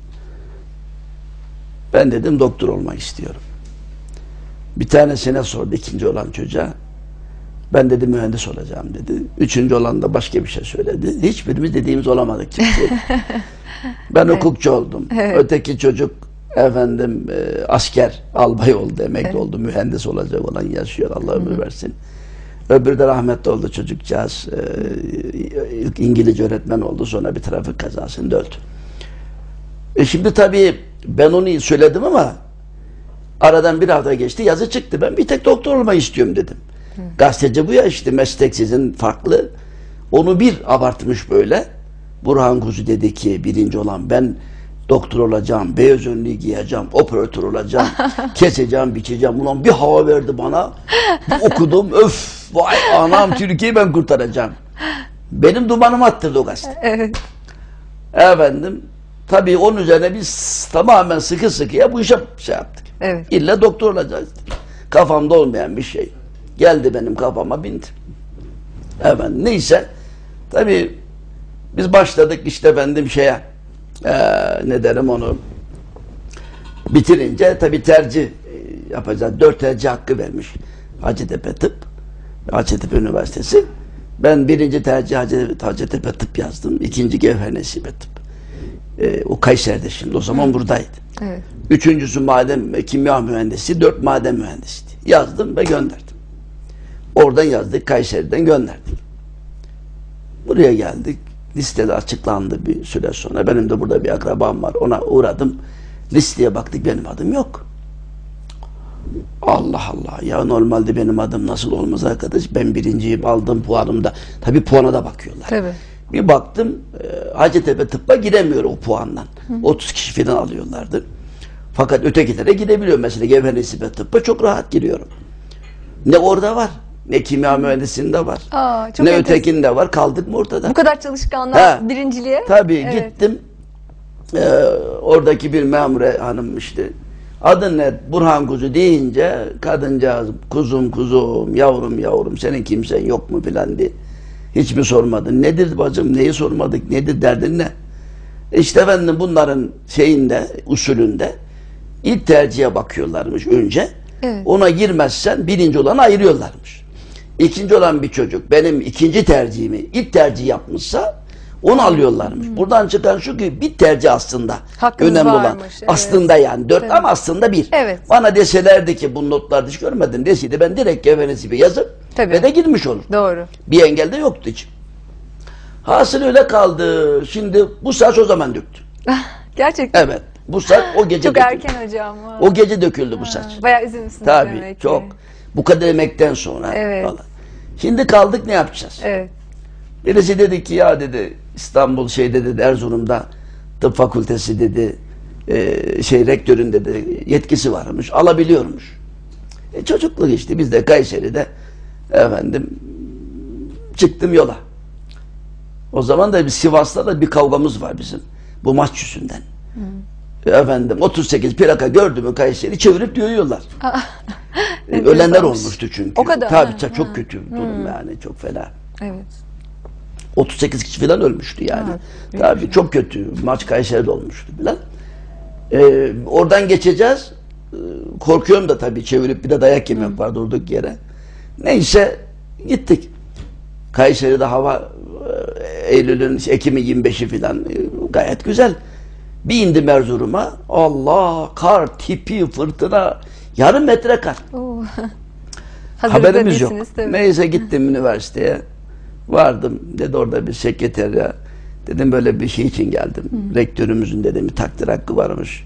Ben dedim doktor olmak istiyorum. Bir tanesine sordu, ikinci olan çocuğa. Ben dedi mühendis olacağım dedi. Üçüncü olan da başka bir şey söyledi. Hiçbirimiz dediğimiz olamadık kimse. Ben evet. hukukçu oldum. Evet. Öteki çocuk efendim e, asker, albay oldu, emekli evet. oldu. Mühendis olacak olan yaşıyor. Allah ömür versin. Öbürü de rahmetli oldu çocukcağız. Ee, ilk İngilizce öğretmen oldu. Sonra bir trafik kazasında öldü. E şimdi tabii ben onu söyledim ama aradan bir hafta geçti. Yazı çıktı. Ben bir tek doktor olmayı istiyorum dedim. Hı. Gazeteci bu ya işte. Meslek sizin farklı. Onu bir abartmış böyle. Burhan Kuzu dedi ki birinci olan ben doktor olacağım. Beyaz önlüğü giyeceğim. Operatör olacağım. Keseceğim, biçeceğim. Ulan bir hava verdi bana. Bir okudum. Öf! Vay anam Türkiye'yi ben kurtaracağım. Benim dumanımı attırdı o gazete. Evet. Efendim tabii onun üzerine biz tamamen sıkı sıkıya bu işe şey yaptık. Evet. İlla doktor olacağız. Kafamda olmayan bir şey. Geldi benim kafama bindi. Efendim neyse tabii biz başladık işte efendim şeye ee, ne derim onu bitirince tabii tercih yapacağız. Dört tercih hakkı vermiş Hacettepe Tıp, Hacettepe Üniversitesi. Ben birinci tercih Hacettepe, Hacettepe Tıp yazdım. İkinci Gevher Nesibe Tıp. Ee, o Kayseri'de şimdi. O zaman Hı. buradaydı. Evet. Üçüncüsü maden kimya mühendisi, dört maden mühendisiydi. Yazdım ve gönderdim. Oradan yazdık, Kayseri'den gönderdik. Buraya geldik. Listede açıklandı bir süre sonra. Benim de burada bir akrabam var. Ona uğradım. Listeye baktık. Benim adım yok. Allah Allah. Ya normalde benim adım nasıl olmaz arkadaş? Ben birinciyim. Aldım puanımda. Tabii puana da bakıyorlar. Tabii. Bir baktım e, Hacettepe Tıp'a giremiyor o puandan. Hı. otuz kişi falan alıyorlardı. Fakat ötekilere gidebiliyor. Mesela Gevher Nesibe Tıp'a çok rahat giriyorum. Ne orada var. Ne kimya mühendisinde var. Aa, çok ne enteresan. Ötekinde var. Kaldık mı ortada? Bu kadar çalışkanlar ha, birinciliğe. Tabii evet. gittim. Ee, oradaki bir memure hanım işte. Adın ne? Burhan Kuzu deyince kadıncağız kuzum kuzum yavrum yavrum senin kimsen yok mu filan diye. Hiç mi sormadın? Nedir bacım? Neyi sormadık? Nedir derdin ne? İşte efendim bunların şeyinde usulünde ilk tercihe bakıyorlarmış önce. Evet. Ona girmezsen birinci olanı ayırıyorlarmış. İkinci olan bir çocuk benim ikinci tercihimi ilk tercih yapmışsa onu alıyorlarmış. Hmm. Buradan çıkan şu ki bir tercih aslında hakkınız önemli varmış, olan. evet. Aslında yani dört evet. ama aslında bir. Evet. Bana deselerdi ki bu notlarda hiç görmedin deseydi ben direkt Gevher Nesibe yazıp Tabii. ve de girmiş olur. Doğru. Bir engel de yoktu hiç. Hasıl öyle kaldı. Şimdi bu saç o zaman döktü. Gerçekten. Evet. Bu saç o gece çok döküldü. erken hocam. O gece döküldü bu saç. Ha, bayağı üzülmüşsünüz Tabii demek çok. ki. Bu kadar emekten sonra. Evet. Falan. Şimdi kaldık ne yapacağız? Evet. Birisi dedi ki ya dedi İstanbul şeyde dedi Erzurum'da tıp fakültesi dedi e, şey rektörün dedi yetkisi varmış. Alabiliyormuş. E, çocukluk işte biz de Kayseri'de efendim çıktım yola. O zaman da bir Sivas'ta da bir kavgamız var bizim. Bu maç yüzünden. Hı. Efendim otuz sekiz plaka gördü mü Kayseri çevirip dövüyorlar. ee, ölenler olmuştu çünkü. O kadar. Tabii ha, çok ha. kötü durum hmm. yani çok fena. Evet. otuz sekiz kişi falan ölmüştü yani. Ha, tabii şey. Çok kötü. Maç Kayseri'de olmuştu falan. Ee, oradan geçeceğiz. Ee, korkuyorum da tabii çevirip bir de dayak yemek hmm. var durduk yere. Neyse gittik. Kayseri'de hava Eylül'ün Ekim'in yirmi beşi falan gayet güzel. Bir indim Erzurum'a. Allah kar, tipi, fırtına, yarım metre kar. Haberimiz yok. Tabii. Neyse gittim üniversiteye. Vardım. Dedi orada bir sekreter ya. Dedim böyle bir şey için geldim. Hı. Rektörümüzün dedim bir takdir hakkı varmış.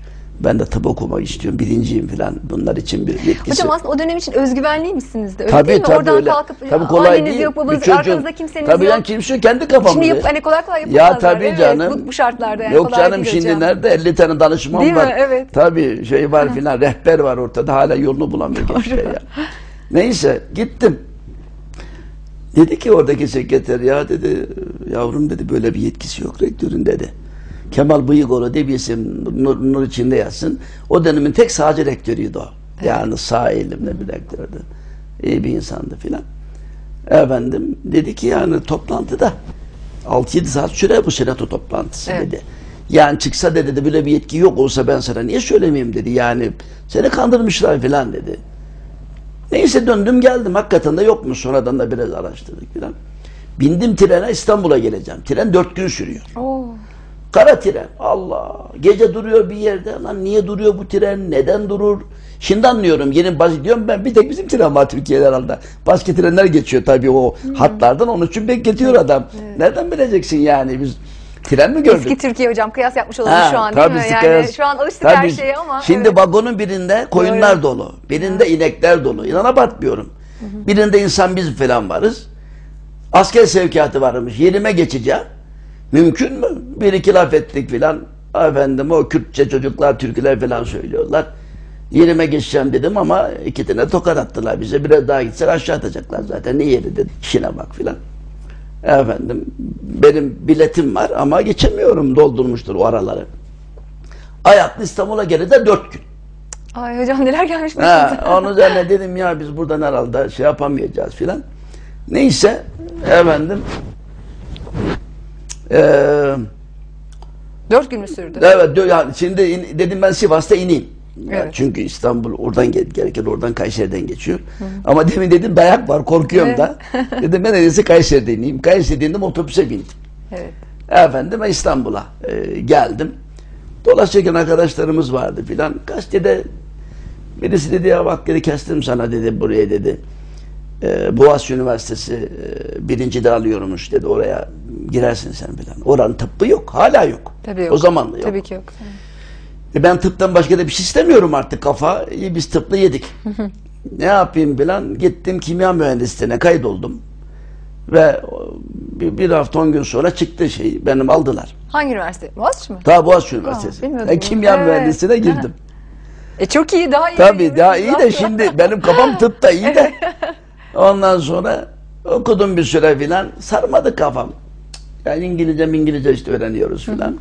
Ben de tıp okumak istiyorum. Birinciyim falan. Bunlar için bir yetkisi. Hocam aslında o dönem için özgüvenliymişsiniz de. Öyle tabii, değil mi? tabii Oradan öyle. kalkıp Tabii kolay anneniz değil. yok, babanız, Bir çocuğun- arkanızda kimseniz tabii yok. yani kimse kendi kafamda. Şimdi yap, hani kolay kolay yapamazlar. Ya tabii evet, canım. Bu, bu şartlarda yani Yok kolay canım, değil şimdi hocam. nerede elli tane danışman Değil mi? var. Evet. Tabii şey var filan, rehber var ortada, hala yolunu bulamıyor gençler ya. Neyse gittim. Dedi ki oradaki sekreter, ya dedi, yavrum dedi, böyle bir yetkisi yok rektörün dedi. Kemal Bıyıkoğlu diye bir isim, nur, nur içinde yatsın. O dönemin tek sağcı rektörüydü o. Evet. Yani sağ elimde bir rektördü. İyi bir insandı filan. Efendim dedi ki yani toplantıda altı yedi saat sürer bu senato toplantısı evet. dedi. Yani çıksa dedi, de böyle bir yetki yok olsa ben sana niye söylemeyeyim dedi. Yani seni kandırmışlar filan dedi. Neyse döndüm geldim. Hakikaten de yokmuş. Sonradan da biraz araştırdık filan. Bindim trene, İstanbul'a geleceğim. Tren dört gün sürüyor. Oo. Kara tren. Allah. Gece duruyor bir yerde. Lan niye duruyor bu tren? Neden durur? Şimdi anlıyorum. Yeni baş diyorum ben, bir tek bizim tren var Türkiye'de herhalde. Başka trenler geçiyor tabii o hmm. hatlardan. Onun için bekletiyor adam. Evet. Nereden bileceksin yani? Biz tren mi gördük? Eski Türkiye hocam, kıyas yapmış olalım ha, şu an değil mi? Yani kıyas, şu an alıştık tabii, her şeye ama. Şimdi evet. vagonun birinde koyunlar Doğru. dolu. Birinde evet. inekler dolu. İnan abartmıyorum. Hı hı. Birinde insan biz falan varız. Asker sevkiyatı varmış. Yerime geçeceğim. Mümkün mü? Bir iki laf ettik filan. Efendim o Kürtçe çocuklar, türküler falan söylüyorlar. Yerime geçeceğim dedim ama iki tane tokat attılar bize. Biraz daha gitsek aşağı atacaklar zaten. Ne yeri dedim. İşine bak filan. Efendim benim biletim var ama geçemiyorum, doldurmuştur o araları. Ayaklı İstanbul'a geldi dört gün. Ay hocam neler gelmiş ha, onun üzerine dedim ya biz buradan herhalde şey yapamayacağız filan. Neyse efendim eee dört gün mü sürdü? Evet, yani şimdi in, dedim ben Sivas'ta ineyim. Yani evet. çünkü İstanbul oradan gel, gereken oradan Kayseri'den geçiyor. Hı. Ama demin dedim dayak var, korkuyorum evet. da. Dedim ben en iyisi Kayseri'de ineyim. Kayseri'de indim, otobüse bindim. Evet. Efendim ben İstanbul'a e, geldim. Dolaşırken arkadaşlarımız vardı filan. Gazetede birisi dedi ya bak dedi, kestim sana dedi buraya dedi. E, Boğaziçi Üniversitesi e, birinci de alıyormuş dedi, oraya girersin sen filan. Oranın tıbbı yok, hala yok. Tabii yok. O zaman da yok. Tabii ki yok. E ben tıptan başka da bir şey istemiyorum artık, kafa. İyi biz tıpla yedik. Ne yapayım filan, gittim kimya mühendisliğine kaydoldum. Ve bir, bir hafta on gün sonra çıktı şey, benim aldılar. Hangi üniversite? Boğaziçi mi? Ta Boğaziçi Üniversitesi. Ben kimya evet. mühendisliğine girdim. E çok iyi, daha iyi. Tabii daha iyi de şimdi benim kafam tıpta iyi de. Ondan sonra okudum bir süre filan, sarmadı kafam. Yani İngilizce İngilizce işte öğreniyoruz filan.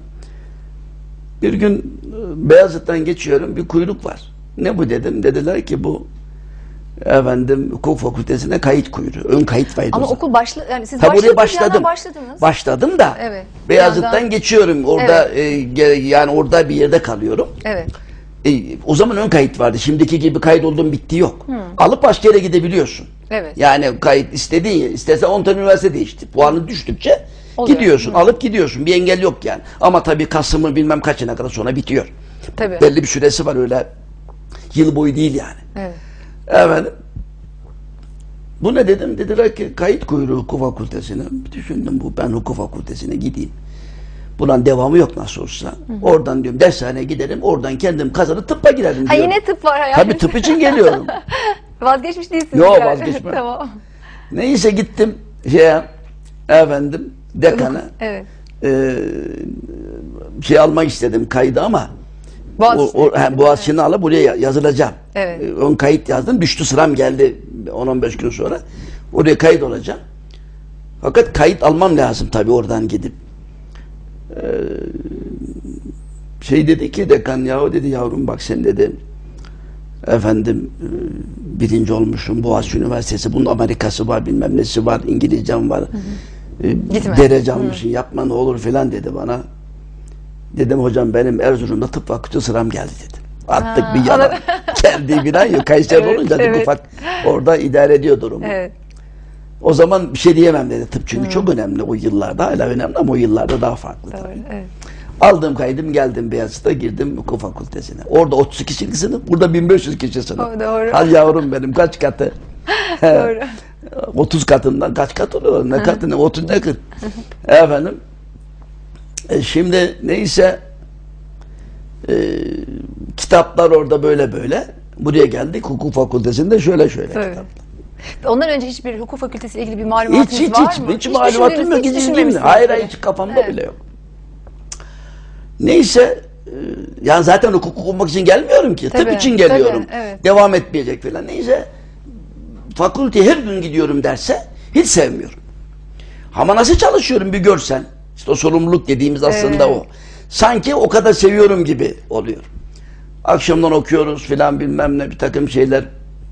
Bir gün Beyazıt'tan geçiyorum, bir kuyruk var. Ne bu dedim. Dediler ki bu efendim hukuk fakültesine kayıt kuyruğu. Ön kayıt vardı. Ama okul başladı. Yani siz tabii başladınız, başladım. başladınız. Başladım da. Evet. Beyazıt'tan yandan... geçiyorum. Orada evet. e, yani orada bir yerde kalıyorum. Evet. E, o zaman ön kayıt vardı. Şimdiki gibi kaydoldum bitti yok. Hmm. Alıp başka yere gidebiliyorsun. Evet. Yani kayıt istediğin yer. İstersen on tane üniversite değişti. Puanı düştükçe oluyor. Gidiyorsun. Hı. Alıp gidiyorsun. Bir engel yok yani. Ama tabii Kasım'ı bilmem kaçına kadar sonra bitiyor. Tabii. Belli bir süresi var, öyle yıl boyu değil yani. Evet. Efendim bu ne dedim? Dediler ki kayıt kuyruğu hukuk fakültesine. Bir düşündüm, bu ben hukuk fakültesine gideyim. Bunun devamı yok nasıl olsa. Hı hı. Oradan diyorum dershaneye giderim. Oradan kendim kazanıp tıbba girerim diyorum. Ha yine tıp var hayatım. Tabii tıp için geliyorum. Vazgeçmiş değilsiniz. Yok yani. Vazgeçmem. Tamam. Neyse gittim şeye, efendim dekana. Evet. E, şey almak istedim kaydı ama Boğaziçi'ne o, o, he, Boğaziçi'ni evet. alıp buraya yazılacağım. Evet. E, ön kayıt yazdım. Düştü, sıram geldi on on beş gün sonra. Oraya kayıt olacağım. Fakat kayıt almam lazım tabii oradan gidip. Ee, şey dedi ki dekan, yahu dedi yavrum bak sen dedi efendim birinci olmuşum, Boğaziçi Üniversitesi, bunun Amerikası var, bilmem nesi var, İngilizcem var, hı hı. E, derece almışsın, yapma ne olur filan dedi bana. Dedim hocam benim Erzurum'da tıp fakültesi sıram geldi dedim. Attık ha, bir yana. Geldiği bilen yok. Kayseri evet, olunca evet. ufak orada idare ediyor durumu. Evet. O zaman bir şey diyemem dedi tıp, çünkü hmm. çok önemli o yıllarda, hala önemli ama o yıllarda daha farklı. Doğru, tabii. Evet. Aldım kaydım, geldim Beyazıt'ta, girdim hukuk fakültesine. Orada otuz iki kişilik sınıf, burada bin beş yüz kişi sınıf. Oh, doğru. Hadi yavrum benim kaç katı? Doğru. otuz katından kaç kat oluyor? Ne katı ne? otuz ne kırk? Efendim. E şimdi neyse e, kitaplar orada böyle böyle. Buraya geldik hukuk fakültesinde şöyle şöyle Tabii. kitaplar. Ondan önce hiçbir hukuk fakültesiyle ilgili bir malumatınız Hiç hiç var hiç mı? hiç malumatım yok. Hiç Hiç ilgim düşünmemişsiniz Hayır tabii. hayır hiç kafamda Evet. bile yok. Neyse e, yani zaten hukuk okumak için gelmiyorum ki. Tabii, Tıp için geliyorum. tabii, evet. Devam etmeyecek falan. Neyse fakülteye her gün gidiyorum derse hiç sevmiyorum. Ama nasıl çalışıyorum bir görsen. İşte o sorumluluk dediğimiz aslında Evet. o. Sanki o kadar seviyorum gibi oluyor. Akşamdan okuyoruz filan bilmem ne bir takım şeyler.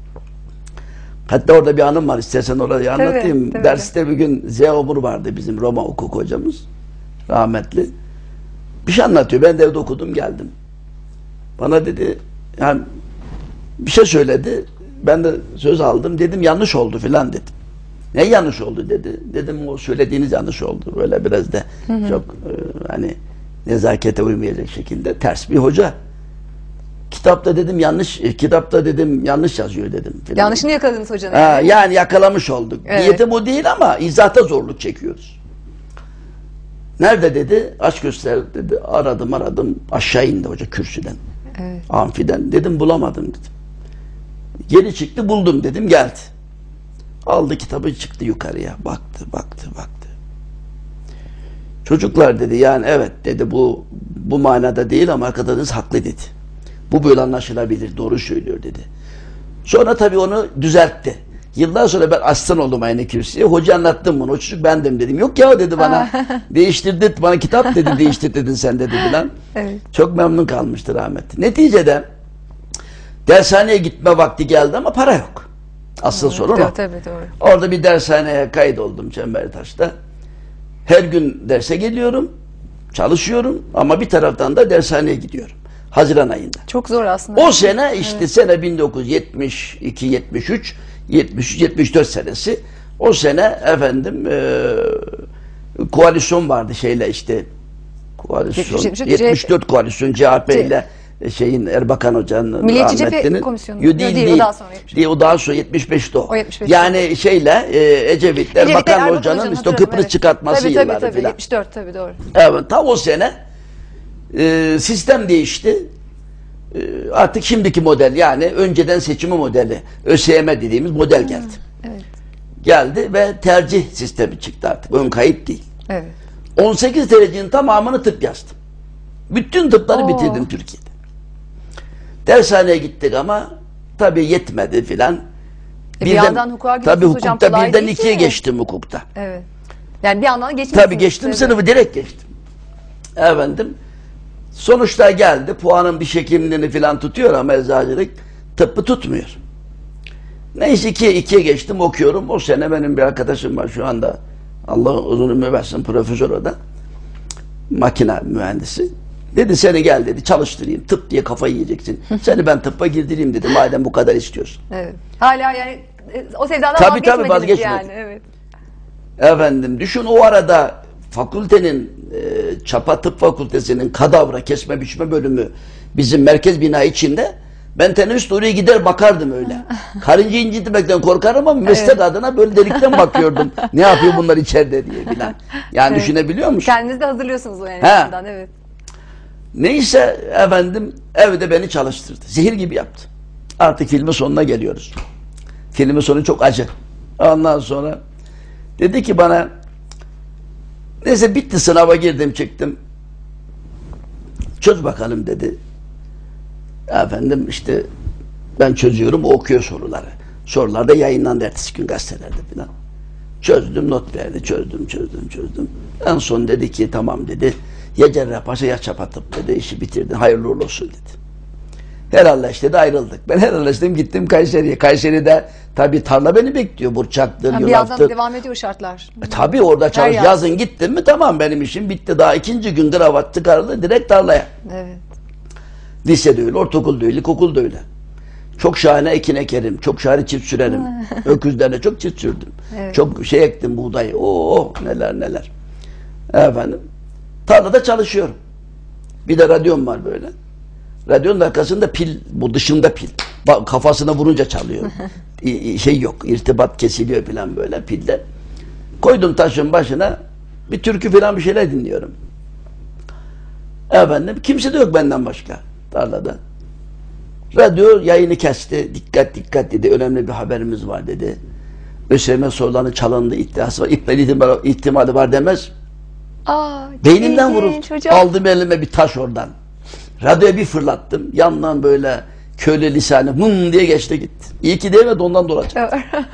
Hatta orada bir anım var istersen orayı anlatayım. tabii. Derste bir gün Ziya Omur vardı bizim Roma hukuk hocamız. Rahmetli. Bir şey anlatıyor. Ben de evde okudum geldim. Bana dedi yani bir şey söyledi. Ben de söz aldım. Dedim yanlış oldu filan dedim. Ne yanlış oldu dedi. Dedim o söylediğiniz yanlış oldu. Böyle biraz da hı hı. çok e, hani nezakete uymayacak şekilde ters bir hoca. Kitapta dedim yanlış, e, kitapta dedim yanlış yazıyor dedim. Filan. Yanlışını yakaladınız hocanın. Ha, Yani. yani yakalamış olduk. Evet. Niyetim o değil ama izahta zorluk çekiyoruz. Nerede dedi? Aç göster dedi. Aradım aradım. Aşağı indi hoca kürsüden. Evet. Amfiden. Dedim bulamadım dedim. Geri çıktı buldum dedim geldi. Aldı kitabı çıktı yukarıya. Baktı baktı baktı. Çocuklar dedi yani evet dedi bu bu manada değil ama arkadaşınız haklı dedi. Bu böyle anlaşılabilir. Doğru söylüyor dedi. Sonra tabii onu düzeltti. Yıllar sonra ben asistan oldum aynı kürsüye. Hoca anlattım bunu. O çocuk bendim dedim. Yok ya dedi bana. Değiştirdi. Bana kitap dedi. Değiştir dedin sen dedi filan. Evet. Çok memnun kalmıştı rahmetli. Neticede dershaneye gitme vakti geldi ama para yok. Asıl Evet, sorun tabii, o. tabii, doğru. Orada bir dershaneye kaydoldum Çembertaş'ta. Her gün derse geliyorum. Çalışıyorum ama bir taraftan da dershaneye gidiyorum. Haziran ayında. Çok zor aslında. O sene işte evet. Sene bin dokuz yüz yetmiş iki yetmiş üç yetmiş üç yetmiş dört senesi. O sene efendim e, koalisyon vardı şeyle işte koalisyon yetmiş, yetmiş, yetmiş dört koalisyon C H P ile şeyin Erbakan Hoca'nın Milliyetçi Cephe rahmetlinin Komisyonu. Yo, değil, değil, değil. o daha sonra yetmiş. Değil, o daha sonra yetmiş beşte o. O yetmiş beş yani şeyle e, Ecevit Erbakan Erbakan Hoca'nın işte o hatırladım, Kıbrıs evet. çıkartması tabii, yılları tabii, tabii, filan. yetmiş dört tabii doğru. Evet tam o sene e, sistem değişti. E, artık şimdiki model yani önceden seçimi modeli ÖSYM dediğimiz model geldi. Hmm, evet. Geldi ve tercih sistemi çıktı artık. Ön kayıt değil. Evet. on sekiz derecenin tamamını tıp yazdım. Bütün tıpları Oo. bitirdim Türkiye'de. Dershaneye gittik ama tabii yetmedi filan. E bir yandan hukuka gidiyorsunuz tabii hocam, hukukta kolay birden değil ikiye ki. geçtim hukukta. Evet. Yani bir yandan geçmişsiniz. Tabii geçtim tabii. sınıfı direkt geçtim. Efendim sonuçlar geldi. Puanın diş hekimliğini filan tutuyor ama eczacılık tıbbı tutmuyor. Neyse ikiye, ikiye geçtim okuyorum. O sene benim bir arkadaşım var şu anda. Allah uzun ömür versin profesör o da. Makine mühendisi. Dedi seni gel dedi çalıştırayım. Tıp diye kafayı yiyeceksin. Seni ben tıbba girdireyim dedi madem bu kadar istiyorsun. Evet. Hala yani e, o sevdadan Tabii, vazgeçmediniz tabii, vazgeçmedim. yani. Evet. Efendim düşün o arada fakültenin e, Çapa Tıp Fakültesinin kadavra kesme biçme bölümü bizim merkez bina içinde. Ben teneffüste oraya gider bakardım öyle. Karınca incitmekten korkarım ama meslek evet. adına böyle delikten bakıyordum. Ne yapıyor bunlar içeride diye filan. Yani evet. Düşünebiliyor musun? Kendiniz de hazırlıyorsunuz o yani. He. Evet. Neyse efendim evde beni çalıştırdı. Zehir gibi yaptı. Artık filmin sonuna geliyoruz. Filmin sonu çok acı. Ondan sonra dedi ki bana neyse bitti sınava girdim çıktım. Çöz bakalım dedi. Efendim işte ben çözüyorum o okuyor soruları. Sorular da yayınlandı ertesi gün gazetelerde falan. Çözdüm not verdi çözdüm çözdüm çözdüm. En son dedi ki tamam dedi. Ya Cerrahpaşa ya Çapa Tıp dedi işi bitirdin hayırlı uğurlu olsun dedi. Helalleşti de ayrıldık. Ben helalleştim gittim Kayseri'ye. Kayseri'de tabii tarla beni bekliyor. Burçaktır, ha, yulaftır. Bir yandan devam ediyor şartlar. E, tabii orada çalış. Yaz. Yazın gittim mi tamam benim işim bitti. Daha ikinci gün kravat çıkarıldı direkt tarlaya. Evet. Lisede öyle, ortaokulda öyle, ilkokulda öyle. Çok şahane ekin ekerim. Çok şahane çift sürerim. Öküzlerle çok çift sürdüm. Evet. Çok şey ektim buğday. Oo neler neler. Efendim. Tarlada çalışıyorum. Bir de radyom var böyle. Radyonun arkasında pil, bu dışında pil. Kafasına vurunca çalıyor. Şey yok, irtibat kesiliyor falan böyle pilde. Koydum taşın başına, bir türkü falan bir şeyler dinliyorum. Efendim, kimse de yok benden başka tarlada. Radyo yayını kesti. Dikkat dikkat dedi. Önemli bir haberimiz var dedi. ÖSYM sorularının çalındığı iddiası var. İptal ihtimali, ihtimali var demez. Aa, Beynimden vuruldu. hocam. Aldım elime bir taş oradan. Radyoya bir fırlattım. Yandan böyle köylü lisanı mım diye geçti gitti. İyi ki değmedi, ondan dolayı.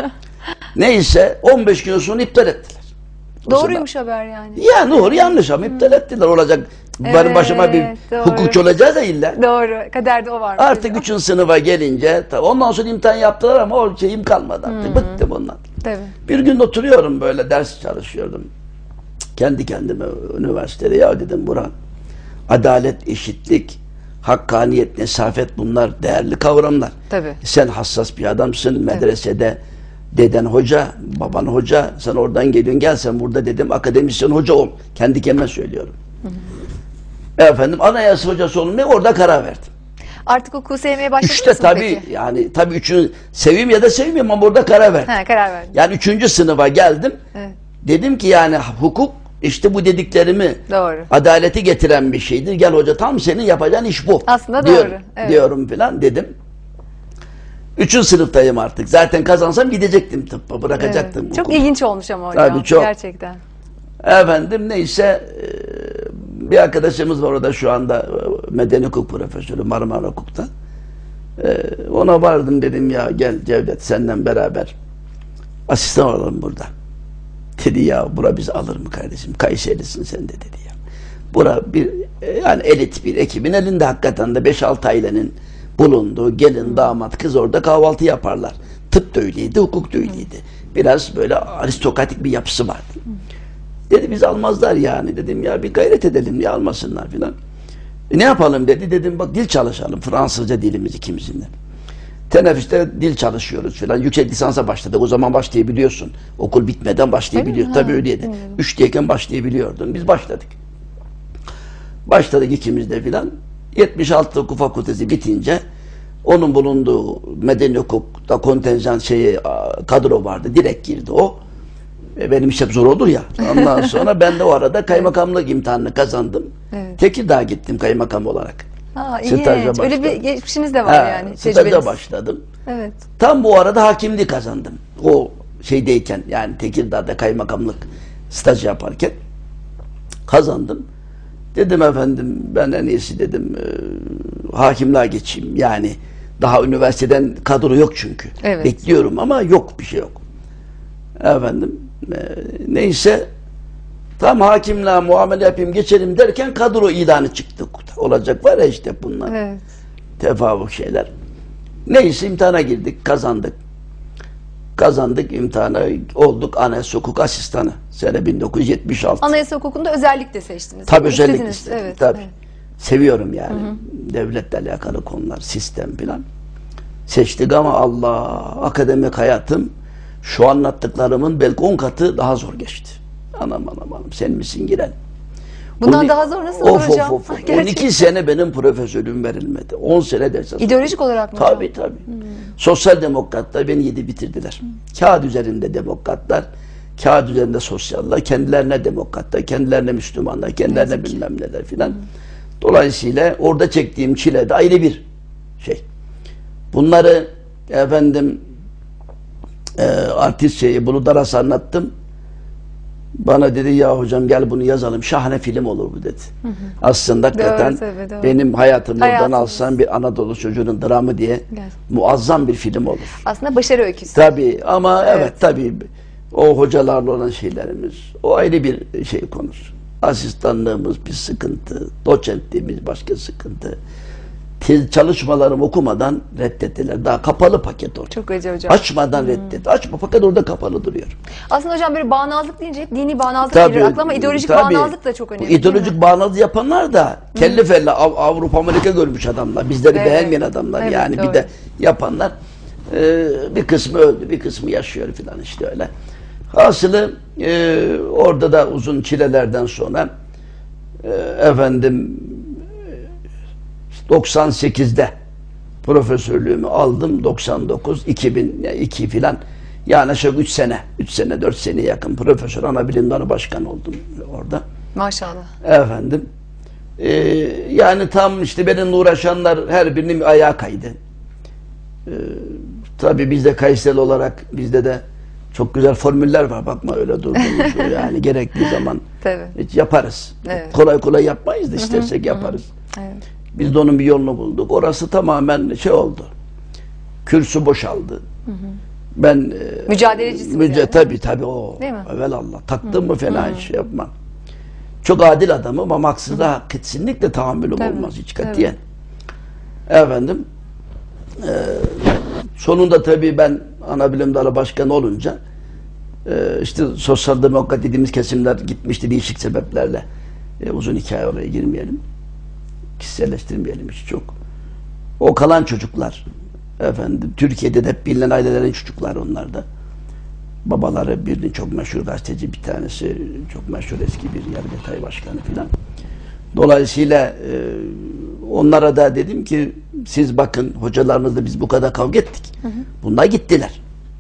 Neyse on beş gün sonra iptal ettiler. Doğruymuş haber yani. Ya doğru yanlış ama iptal ettiler. Olacak. Evet, Benim başıma bir doğru. hukukçu olacağız da illa. Doğru. Kaderde o var. Artık hocam. üçüncü sınıfa gelince ondan sonra imtihan yaptılar ama o şeyim kalmadı artık. Hmm. Bıktım ondan. Tabii. Bir gün oturuyorum böyle, ders çalışıyordum. Kendi kendime üniversitede, ya dedim Burhan, adalet, eşitlik, hakkaniyet, nesafet, bunlar değerli kavramlar. Tabii. Sen hassas bir adamsın. Medresede deden hoca, baban hoca, sen oradan geliyorsun, gel sen burada dedim akademisyen hoca ol. Kendi kendime söylüyorum. Hı hı. Efendim anayasa hocası olmaya orada karar verdim. Artık hukuku sevmeye başladınız Üçte mı tabii peki? yani tabii üçünü seveyim ya da sevmeyeyim ama burada karar verdim. Ha, karar verdim. Yani üçüncü sınıfa geldim. Evet. Dedim ki yani hukuk işte bu dediklerimi, doğru, adaleti getiren bir şeydir. Gel hoca, tam senin yapacağın iş bu. Aslında diyorum, doğru. Evet. Diyorum filan dedim. Üçüncü sınıftayım artık. Zaten kazansam gidecektim tıbba, bırakacaktım. Evet. Çok ilginç olmuş ama hocam. Tabii çok. Gerçekten. Efendim neyse bir arkadaşımız var orada şu anda, medeni hukuk profesörü Marmara Hukuk'ta. Ona vardım, dedim ya gel Cevdet senden beraber asistan olalım burada. Dedi ya bura bizi alır mı kardeşim? Kayseri'lisin sen de dedi ya. Bura bir yani elit bir ekibin elinde, hakikaten de beş altı ailenin bulunduğu, gelin, damat, kız orada kahvaltı yaparlar. Tıp da öyleydi, hukuk da öyleydi. Biraz böyle aristokratik bir yapısı vardı. Dedi biz almazlar yani. Dedim ya bir gayret edelim ya, almasınlar filan. E, ne yapalım dedi. Dedim bak dil çalışalım. Fransızca dilimiz ikimizin de. Teneffüste dil çalışıyoruz filan. Yüksek lisansa başladık. O zaman başlayabiliyorsun. Okul bitmeden başlayabiliyorsun. Tabii öyleydi. Üçteyken başlayabiliyordun. Biz başladık. Başladık ikimiz de filan. yetmiş altı hukuk fakültesi bitince onun bulunduğu medeni hukukta kontenjan şeyi, kadro vardı. Direkt girdi o. Benim işim zor olur ya. Ondan sonra ben de o arada kaymakamlık imtihanını kazandım. Evet. Tekirdağ'a gittim kaymakam olarak. Aa, ilginç. Öyle bir geçmişiniz de var ha, yani. Staja başladım. Evet. Tam bu arada hakimliği kazandım. O şeydeyken yani Tekirdağ'da kaymakamlık staj yaparken kazandım. Dedim efendim ben en iyisi dedim e, hakimliğe geçeyim. Yani daha üniversiteden kadro yok çünkü. Evet. Bekliyorum ama yok, bir şey yok. Efendim e, neyse tam hakimliğe muamele yapayım geçelim derken kadro ilanı çıktı. Olacak var ya işte bunlar. Evet. Tefavuk şeyler. Neyse imtihana girdik, kazandık. Kazandık imtihana, olduk anayasa hukuk asistanı. Sene bin dokuz yüz yetmiş altı. Anayasa hukukunda özellikle seçtiniz. Tabii özellikle istedim. Evet, tabii. Evet. Seviyorum yani. Hı hı. Devletle alakalı konular, sistem filan. Seçtik ama Allah, akademik hayatım şu anlattıklarımın belki on katı daha zor geçti. Anam anam anam sen misin giren? Bundan on, daha zor nasıl olur of, hocam? Of, of. on iki sene benim profesörlüğüm verilmedi. on sene ders aldım. İdeolojik olarak mı? Tabii hocam? tabii. Hmm. Sosyal demokratlar beni yedi bitirdiler. Hmm. Kağıt üzerinde demokratlar, kağıt üzerinde sosyaller, kendilerine demokratlar, kendilerine Müslümanlar, kendilerine bilmem neler filan. Hmm. Dolayısıyla orada çektiğim çile de ayrı bir şey. Bunları efendim e, artist şeyi bunu Daras'a anlattım. Bana dedi ya hocam gel bunu yazalım. Şahane film olur bu dedi. Hı hı. Aslında hakikaten doğru, tabii, doğru. benim hayatımı Hayatımız. oradan alsam bir Anadolu çocuğunun dramı diye evet. muazzam bir film olur. Aslında başarı öyküsü. Tabii ama evet, evet tabii o hocalarla olan şeylerimiz o ayrı bir şey konur. Asistanlığımız bir sıkıntı, doçentliğimiz başka sıkıntı. Tez çalışmalarımı okumadan reddettiler. Daha kapalı paket orada. Çok acı hocam. Açmadan hmm. reddet. Açma fakat orada kapalı duruyor. Aslında hocam böyle bağnazlık deyince hep dini bağnazlık tabii, gelir aklıma, ideolojik tabii. bağnazlık da çok önemli. Bu ideolojik bağnazlık yapanlar da hmm. kelle felle Av Avrupa Amerika görmüş adamlar. Bizleri evet. beğenmeyen adamlar evet, yani doğru. Bir de yapanlar e, bir kısmı öldü, bir kısmı yaşıyor filan işte öyle. Hasılı e, orada da uzun çilelerden sonra e, efendim doksan sekizde profesörlüğümü aldım. doksan dokuz, iki bin iki filan. Yani aşağı üç sene, üç sene, dört sene yakın profesör, ana bilim dalı başkanı oldum orada. Maşallah. Efendim. Ee, yani tam işte benimle uğraşanlar her birinin ayağa kaydı. Ee, tabii bizde Kayserili olarak bizde de çok güzel formüller var. Bakma öyle durduğumuz yani gerektiği zaman hiç yaparız. Evet. Kolay kolay yapmayız da istersek hı hı, yaparız. Hı. Evet. Biz de onun bir yolunu bulduk. Orası tamamen şey oldu. Kürsü boşaldı. Hı hı. Ben mücadelecisi müca yani. Tabii tabii o. Evelallah. Taktım mı fena hiç şey yapmam. Çok adil adamım ama haksızlığa kesinlikle tahammülüm tabii, olmaz hiç katiyen. Efendim e, sonunda tabii ben ana bilim dalı başkanı olunca e, işte sosyal demokrat dediğimiz kesimler gitmişti değişik sebeplerle. E, uzun hikaye oraya girmeyelim. Kişiselleştirmeyelim hiç çok. O kalan çocuklar efendim Türkiye'de de hep bilinen ailelerin çocuklar onlar da. Babaları birinin çok meşhur gazeteci, bir tanesi çok meşhur eski bir Yargıtay başkanı filan. Dolayısıyla e, onlara da dedim ki siz bakın hocalarınızla biz bu kadar kavga ettik. Hı hı. Bunlar gittiler.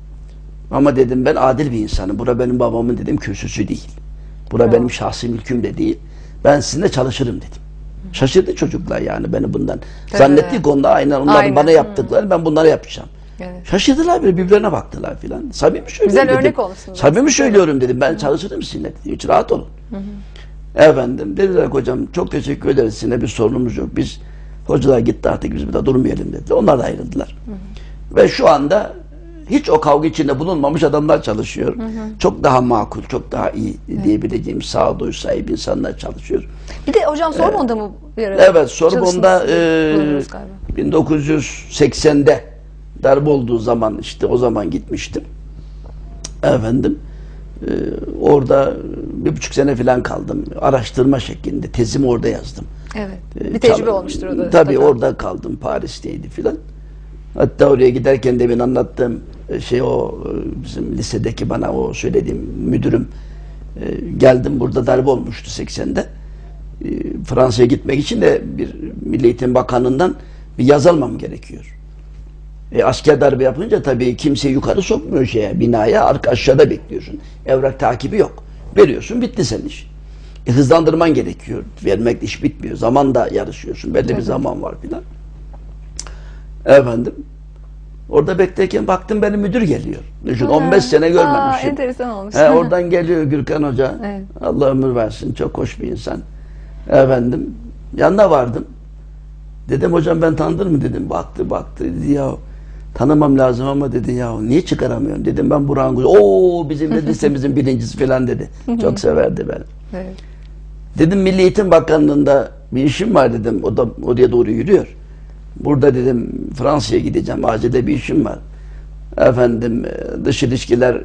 Ama dedim ben adil bir insanım. Bura benim babamın dedim kürsüsü değil. Bura evet, benim şahsi mülküm de değil. Ben sizinle çalışırım dedim. Hı. Şaşırdı çocuklar yani beni bundan. Evet. Zannettik onlar aynen onların aynen, bana yaptıkları ben bunlara yapacağım. Evet. Şaşırdılar böyle birbirlerine baktılar filan. Samimi söylüyorum güzel dedim. Örnek olmuşsunuz. Samimi söylüyorum dedim. Ben hı, çalışırım sizinle dedim. Hiç rahat olun. Hı hı. Efendim dediler hocam çok teşekkür ederiz sizinle bir sorunumuz yok. Biz hocalar gitti artık biz bir daha durmayalım dediler. Onlar da ayrıldılar. Hı hı. Ve şu anda hiç o kavga içinde bulunmamış adamlar çalışıyor. Hı hı. Çok daha makul, çok daha iyi evet, diyebileceğim sağduyu sahibi insanlar çalışıyor. Bir de hocam Sorbonne'da ee, mı? Evet Sorbonne'da e, bin dokuz yüz seksende darbe olduğu zaman işte o zaman gitmiştim. Efendim e, orada bir buçuk sene falan kaldım. Araştırma şeklinde. Tezimi orada yazdım. Evet. Bir tecrübe Çal olmuştur o da. Tabii orada kaldım. Paris'teydi filan. Hatta oraya giderken de ben anlattığım şey o bizim lisedeki bana o söylediğim müdürüm e, geldim burada darbe olmuştu seksende. E, Fransa'ya gitmek için de bir Milli Eğitim Bakanı'ndan bir yaz almam gerekiyor. E, asker darbe yapınca tabii kimseyi yukarı sokmuyor şeye, binaya, arka aşağıda bekliyorsun. Evrak takibi yok. Veriyorsun, bitti senin iş. E, hızlandırman gerekiyor. Vermekle iş bitmiyor. Zaman da yarışıyorsun. Belli evet, bir zaman var filan. Efendim, orada beklerken baktım benim müdür geliyor. Düşün, on beş sene görmemişim. Aa, enteresan olmuş. He, oradan geliyor Gürkan Hoca. Evet. Allah ömür versin. Çok hoş bir insan. Efendim, yanına vardım. Dedim hocam ben tanıdır mı dedim. Baktı baktı dedi ya tanımam lazım ama dedi ya niye çıkaramıyorum dedim ben Burhan Kuzu. Oo bizim de lisemizin birincisi falan dedi. Çok severdi beni. Evet. Dedim Milli Eğitim Bakanlığı'nda bir işim var dedim. O da oraya doğru yürüyor. Burada dedim Fransa'ya gideceğim. Acilde bir işim var. Efendim dış ilişkiler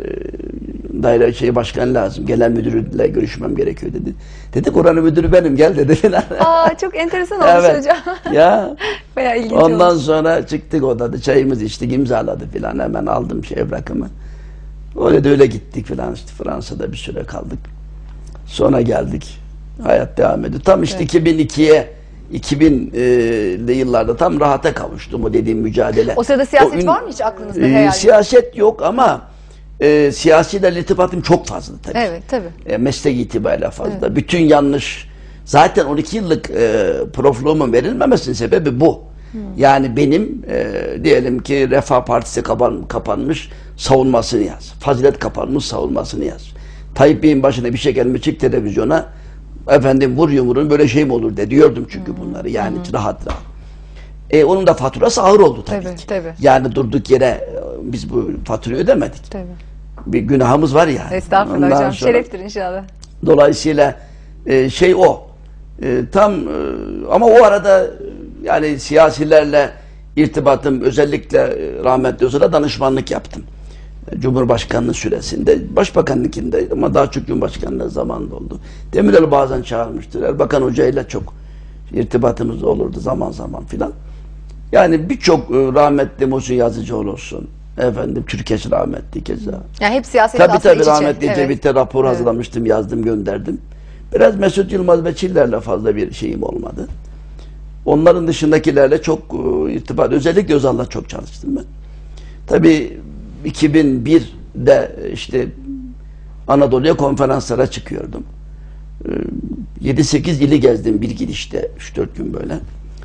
daire şey başkan lazım. Genel müdürüyle görüşmem gerekiyor dedi. Dedik oranın müdürü benim gel dedi. Aa çok enteresan olmuş evet, hocam. Ya. Bayağı ilginç ondan olmuş. sonra çıktık odada çayımızı içtik imzaladı filan hemen aldım şey evrakımı. Öyle de öyle gittik filan işte Fransa'da bir süre kaldık. Sonra geldik. Hayat devam ediyor. Tam işte evet, iki bin ikiye iki binli yıllarda tam rahata kavuştum o dediğim mücadele. O sırada siyaset o, var mı hiç aklınızda? E, siyaset yok ama e, siyasiyle irtibatım çok fazla tabii. Evet tabii. E, meslek itibariyle fazla. Evet. Bütün yanlış zaten on iki yıllık e, profluğumun verilmemesinin sebebi bu. Hmm. Yani benim e, diyelim ki Refah Partisi kapan, kapanmış savunmasını yaz. Fazilet kapanmış savunmasını yaz. Tayyip Bey'in başına bir şey gelmiş çık televizyona efendim vur yumurun böyle şey mi olur de diyordum çünkü hmm, bunları yani hmm, rahat rahat. E, onun da faturası ağır oldu tabii, tabii ki. Tabii. Yani durduk yere biz bu faturayı ödemedik. Tabii. Bir günahımız var yani. Estağfurullah ondan hocam. Sonra, şereftir inşallah. Dolayısıyla e, şey o. E, tam e, ama o arada yani siyasilerle irtibatım özellikle e, rahmetli Özal'a danışmanlık yaptım. Cumhurbaşkanlığı süresinde, başbakanlıkinde ama daha çok Cumhurbaşkanlığı zamanında oldu. Demirel bazen çağırmıştır. Erbakan Hoca ile çok irtibatımız olurdu zaman zaman filan. Yani birçok rahmetli Muhsin Yazıcıoğlu olsun. Efendim Türkeş rahmetli keza. Yani hep siyaset tabii tabii rahmetli evet, Ecevit'te rapor evet, hazırlamıştım, yazdım, gönderdim. Biraz Mesut Yılmaz ve Çiller'le fazla bir şeyim olmadı. Onların dışındakilerle çok irtibat, özellikle Özal'la çok çalıştım ben. Tabii iki bin birde işte Anadolu'ya konferanslara çıkıyordum. yedi sekiz ili gezdim bir gidişte üç dört gün böyle.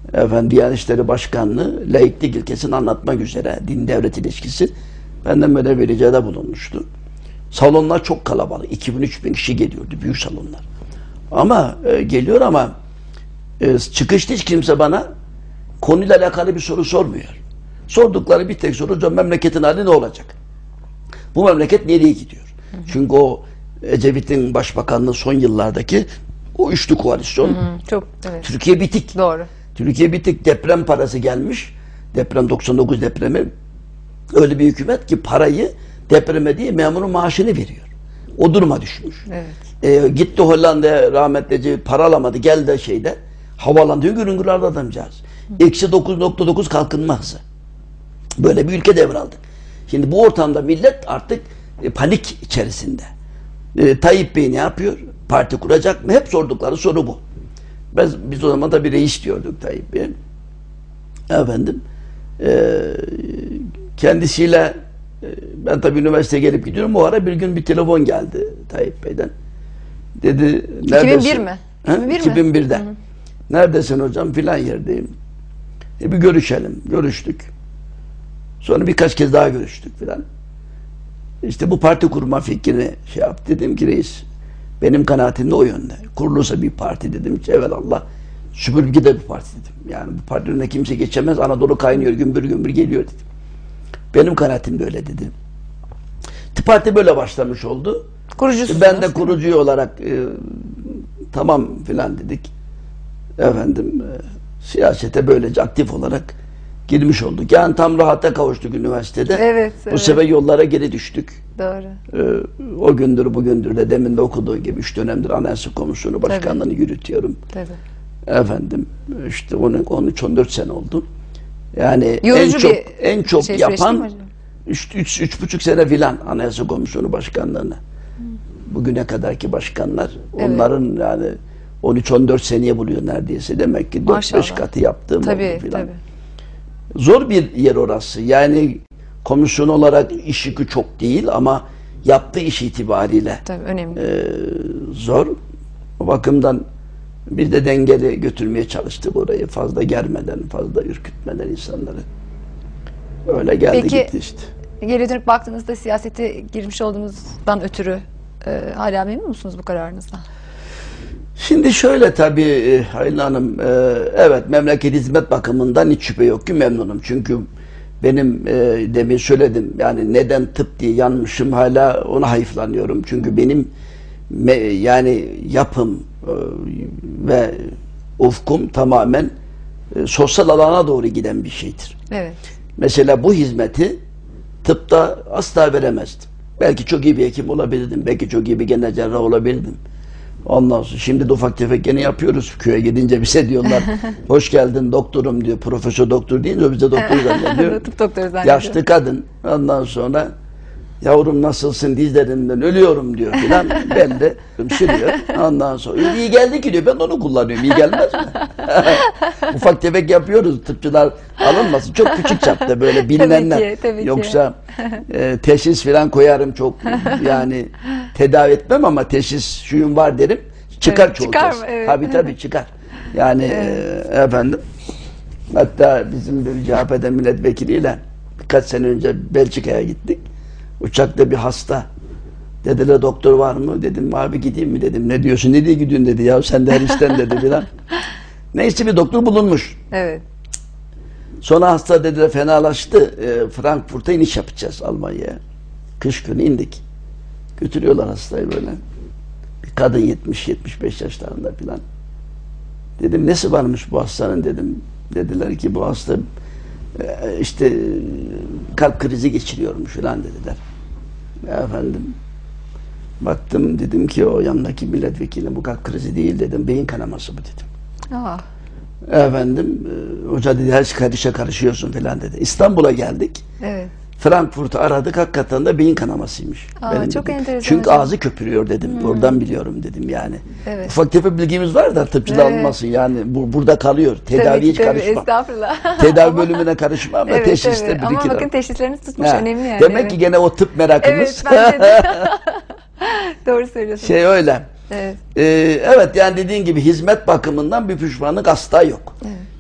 efendim Diyanet İşleri Başkanlığı laiklik ilkesini anlatmak üzere din devlet ilişkisi benden böyle bir ricada bulunmuştu. Salonlar çok kalabalık. iki bin üç bin kişi geliyordu. Büyük salonlar. Ama e, geliyor ama e, çıkışta hiç kimse bana konuyla alakalı bir soru sormuyor. Sordukları bir tek soru, hocam memleketin hali ne olacak? Bu memleket nereye gidiyor? Hı hı. Çünkü o Ecevit'in başbakanlığı son yıllardaki o üçlü koalisyon. Hı hı, çok, evet. Türkiye bitik. Doğru. Türkiye bitik. Deprem parası gelmiş. Deprem doksan dokuz depremi. Öyle bir hükümet ki parayı depreme değil memurun maaşını veriyor. O duruma düşmüş. Evet. E, gitti Hollanda'ya rahmetli Ecevit para alamadı. Geldi de şeyde havalandı. Hüngür hüngür aradı adamcağız. Eksi dokuz nokta dokuz kalkınma hızı. Böyle bir ülke devraldı. Şimdi bu ortamda millet artık e, panik içerisinde. E, Tayyip Bey ne yapıyor? Parti kuracak mı? Hep sordukları soru bu. Biz, biz o zaman da bir reis diyorduk Tayyip Bey. Efendim e, kendisiyle e, ben tabii üniversiteye gelip gidiyorum. O ara bir gün bir telefon geldi Tayyip Bey'den. Dedi neredesin? iki bin bir mi? Ha? iki bin birde. Hı hı. Neredesin hocam? Filan yerdeyim. E, bir görüşelim. Görüştük. Sonra birkaç kez daha görüştük filan. İşte bu parti kurma fikrini şey yaptı. Dedim ki reis, benim kanaatim de o yönde. Kurulursa bir parti dedim ki evelallah süpürge de bir parti dedim. Yani bu partinin önüne kimse geçemez. Anadolu kaynıyor, gümbür gümbür geliyor dedim. Benim kanaatim de öyle dedim. Parti böyle başlamış oldu. Kurucusunuz. Ben de kurucu olarak e, tamam filan dedik. Efendim e, siyasete böylece aktif olarak girmiş olduk. Yani tam rahata kavuştuk üniversitede. Evet, Bu evet. sefer yollara geri düştük. Doğru. Ee, o gündür bugündür de demin de okuduğu gibi üç dönemdir Anayasa Komisyonu Başkanlığı'nı Tabii. yürütüyorum. Tabii. Efendim işte on üç on dört sene oldu. Yani Yorucu en çok en çok şey yapan üç buçuk sene filan Anayasa Komisyonu Başkanlığı'nı. Bugüne kadarki başkanlar evet. onların yani on üç on dört seneye buluyor neredeyse. Demek ki dört beş katı yaptığım tabii, oldu filan. Tabii. Zor bir yer orası. Yani komisyon olarak iş yükü çok değil ama yaptığı iş itibariyle tabii, önemli. E, zor. O bakımdan bir de dengeli götürmeye çalıştık orayı. Fazla germeden, fazla ürkütmeden insanları. Öyle geldi Peki, gitti işte. Geri dönüp baktığınızda siyasete girmiş olduğunuzdan ötürü e, hala memnun musunuz bu kararınızdan? Şimdi şöyle tabii Hayli Hanım, e, evet memleket hizmet bakımından hiç şüphe yok ki memnunum. Çünkü benim e, demin söyledim yani neden tıp diye yanmışım hala ona hayıflanıyorum. Çünkü benim me, yani yapım e, ve ufkum tamamen e, sosyal alana doğru giden bir şeydir. Evet. Mesela bu hizmeti tıpta asla veremezdim. Belki çok iyi bir hekim olabilirdim. Belki çok iyi bir genel cerrah olabilirdim. Ondan sonra şimdi de ufak tefek gene yapıyoruz. Köye gidince bize diyorlar hoş geldin doktorum diyor. Profesör doktor deyince bize doktor zannediyor. Tıp doktoru zannediyor. Yaşlı kadın. Ondan sonra yavrum nasılsın dizlerimden ölüyorum diyor filan. Ben de sürüyor. Ondan sonra iyi geldi ki diyor. Ben onu kullanıyorum. İyi gelmez mi? Ufak tefek yapıyoruz. Tıpçılar alınmasın. Çok küçük çapta böyle bilinenler. Tabii ki, tabii Yoksa e, teşhis filan koyarım çok yani tedavi etmem ama teşhis şuyum var derim. Çıkar evet, çoğu çıkar kez. mı? Evet. Tabii tabii çıkar. Yani evet. e, efendim hatta bizim bir C H P'den milletvekiliyle birkaç sene önce Belçika'ya gittik. Uçakta bir hasta. Dediler doktor var mı? Dedim abi gideyim mi dedim. Ne diyorsun? Nereye gidiyorsun dedi. Ya sen de her işten dedi filan. Neyse bir doktor bulunmuş. Evet. Sonra hasta dediler fenalaştı. E, Frankfurt'a iniş yapacağız Almanya'ya. Kış günü indik. Götürüyorlar hastayı böyle. Bir kadın yetmiş yetmiş beş yaşlarında filan. Dedim nesi varmış bu hastanın dedim. Dediler ki bu hasta e, işte kalp krizi geçiriyormuş filan dediler. Ya efendim baktım dedim ki o yanındaki milletvekili bu kalp krizi değil dedim. Beyin kanaması bu dedim. Aa. Efendim e, hoca dedi her karışa karışıyorsun filan dedi. İstanbul'a geldik. Evet. Frankfurt'u aradık hakikaten de beyin kanamasıymış. Aa, benim çok dedim. enteresan. Çünkü hocam. ağzı köpürüyor dedim. Hmm. Oradan biliyorum dedim yani. Evet. Ufak tefek bilgimiz var da tıpçıda evet. alınmasın yani bu, burada kalıyor. Tedavi hiç karışma. Estağfurullah. Tedavi bölümüne karışma ama evet, teşhiste evet. bir iki. Ama bakın teşhisleriniz tutmuş ha. önemli yani. Demek evet. ki gene o tıp merakımız. Evet bence de. Doğru söylüyorsunuz. Şey öyle. Evet. Ee, evet yani dediğin gibi hizmet bakımından bir pişmanlık asla yok. Evet.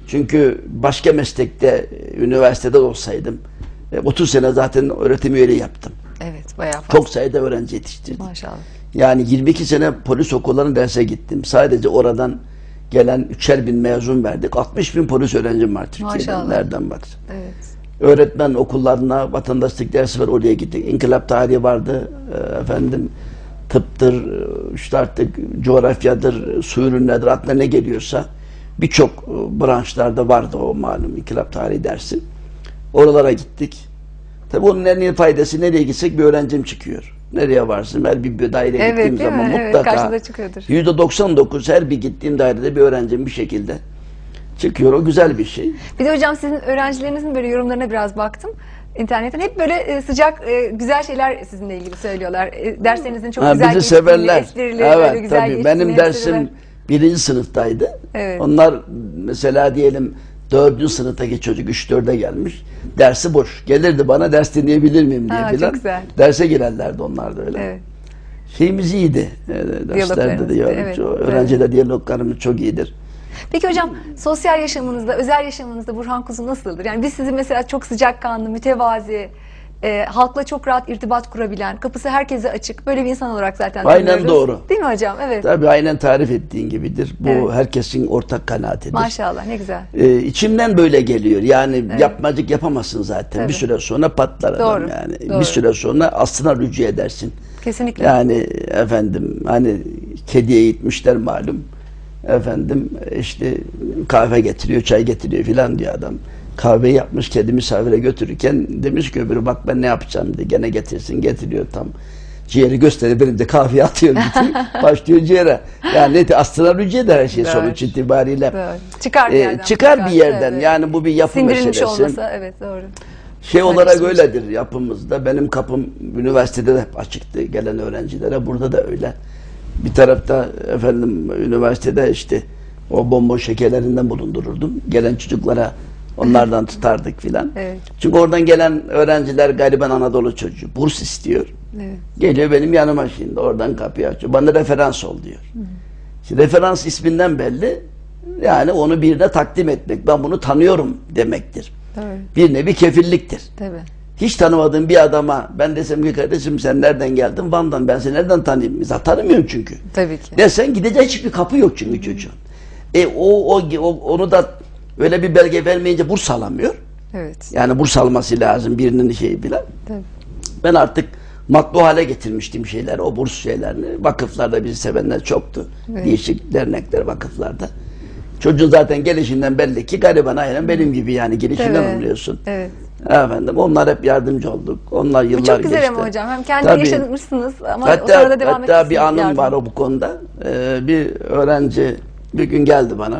Çünkü başka meslekte, üniversitede olsaydım otuz sene zaten öğretim üyeliği yaptım. Evet, bayağı fazla. Çok sayıda öğrenci yetiştirdim. Maşallah. Yani yirmi iki sene polis okullarına derse gittim. Sadece oradan gelen üçer bin mezun verdik. altmış bin polis öğrencim var Türkiye'de. Maşallah. Nereden baksın. Evet. Öğretmen okullarına vatandaşlık dersi var, oraya gittik. İnkılap tarihi vardı. Efendim tıptır, işte artık coğrafyadır, su ürünlerdir, aklına ne geliyorsa birçok branşlarda vardı o malum inkılap tarihi dersi. Oralara gittik. Tabii onun en iyi faydası, nereye gitsek bir öğrencim çıkıyor. Nereye varsın? Her bir daire Evet, gittiğim değil zaman mi? Evet, mutlaka karşınıza çıkıyordur. yüzde doksan dokuz her bir gittiğim dairede bir öğrencim bir şekilde çıkıyor. O güzel bir şey. Bir de hocam sizin öğrencilerinizin böyle yorumlarına biraz baktım. İnternetten hep böyle e, sıcak, e, güzel şeyler sizinle ilgili söylüyorlar. E, derslerinizin çok Ha, güzel bizi geçtiğini, severler. esprileri Evet, böyle güzel tabii. geçtiğini Benim hep dersim söylüyorlar. birinci sınıftaydı. Evet. Onlar mesela diyelim dördüncü sınıftaki çocuk üç dörde gelmiş. Dersi boş. Gelirdi bana, ders dinleyebilir miyim diye Ha, filan. çok güzel. Derse girerlerdi onlar da öyle. Evet. Şeyimiz iyiydi. E, derslerde de Diyaloglarınız, yani, evet, çok- evet. öğrenciyle diyaloglarımız çok iyidir. Peki hocam sosyal yaşamınızda, özel yaşamınızda Burhan Kuzu nasıldır? Yani biz sizi mesela çok sıcakkanlı, mütevazi, e, halkla çok rahat irtibat kurabilen, kapısı herkese açık böyle bir insan olarak zaten Aynen tanıyoruz. doğru. Değil mi hocam? Evet. Tabii aynen tarif ettiğin gibidir. Bu Evet. herkesin ortak kanaatidir. Maşallah ne güzel. Ee, içimden böyle geliyor. Yani yapmacık yapamazsın zaten. Tabii. Bir süre sonra patlar adam Doğru, yani. doğru. Bir süre sonra aslına rücu edersin. Kesinlikle. Yani efendim hani kediye gitmişler malum. Efendim işte kahve getiriyor, çay getiriyor filan diyor adam. Kahve yapmış, kedi misafire götürürken demiş ki öbürü bak ben ne yapacağım diye, gene getirsin, getiriyor tam. Ciğeri gösteriyor, benim de kahveyi atıyorum. Başlıyor ciğere. Yani aslına rücu eder her şey Doğru. sonuç itibariyle. Doğru. Çıkar bir Ee, yerden. çıkar bir yerden. Evet. Yani bu bir yapı Sindirilmiş meselesi. olmasa evet doğru. Şey olarak Paylaşılmış. öyledir yapımızda. Benim kapım üniversitede de hep açıktı gelen öğrencilere. Burada da öyle. Bir tarafta efendim üniversitede işte o bomboş şekerlerinden bulundururdum. Gelen çocuklara onlardan tutardık filan. Evet. Çünkü oradan gelen öğrenciler gariban Anadolu çocuğu. Burs istiyor. Evet. Geliyor benim yanıma şimdi. Oradan kapıyı açıyor. Bana referans ol diyor. Şimdi referans isminden belli. Yani onu birine takdim etmek. Ben bunu tanıyorum demektir. Tabii. Bir nevi kefilliktir. Tabii. Hiç tanımadığım bir adama ben desem ki kardeşim sen nereden geldin? Van'dan. Ben seni nereden tanıyayım? Mesela tanımıyorum çünkü. Tabii ki. Desen gidecek hiçbir kapı yok çünkü çocuğun. E o, o, o onu da öyle bir belge vermeyince burs alamıyor. Evet. Yani burs alması lazım birinin şeyi bile. Tabii. Ben artık matbu hale getirmiştim şeyler, o burs şeylerini. Vakıflarda bizi sevenler çoktu. Evet. Değişik dernekler vakıflarda. Çocuğun zaten gelişinden belli ki gariban aynen benim gibi yani gelişinden Tabii. anlıyorsun. Evet. Efendim onlar hep yardımcı olduk. Onlar yıllar Bu çok güzel geçti. ama hocam. Hem kendi Tabii. yaşamışsınız ama Hatta, sonra da devam hatta etmişsiniz. bir anım yardım. var o bu konuda. Ee, bir öğrenci bir gün geldi bana.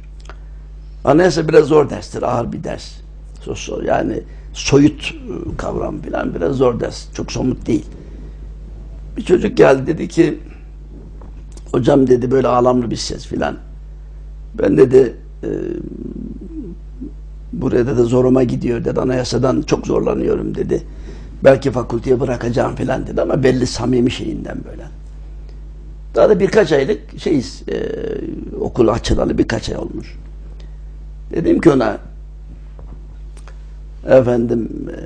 Anayasa biraz zor derstir, ağır bir ders. Sosyal yani soyut kavram falan biraz zor ders. Çok somut değil. Bir çocuk geldi dedi ki hocam dedi böyle ağlamlı bir ses filan. Ben dedi e, burada da zoruma gidiyor dedi. Anayasadan çok zorlanıyorum dedi. Belki fakülteye bırakacağım filan dedi ama belli samimi şeyinden böyle. Daha da birkaç aylık şeyiz e, okul açılalı birkaç ay olmuş. Dedim ki ona efendim e,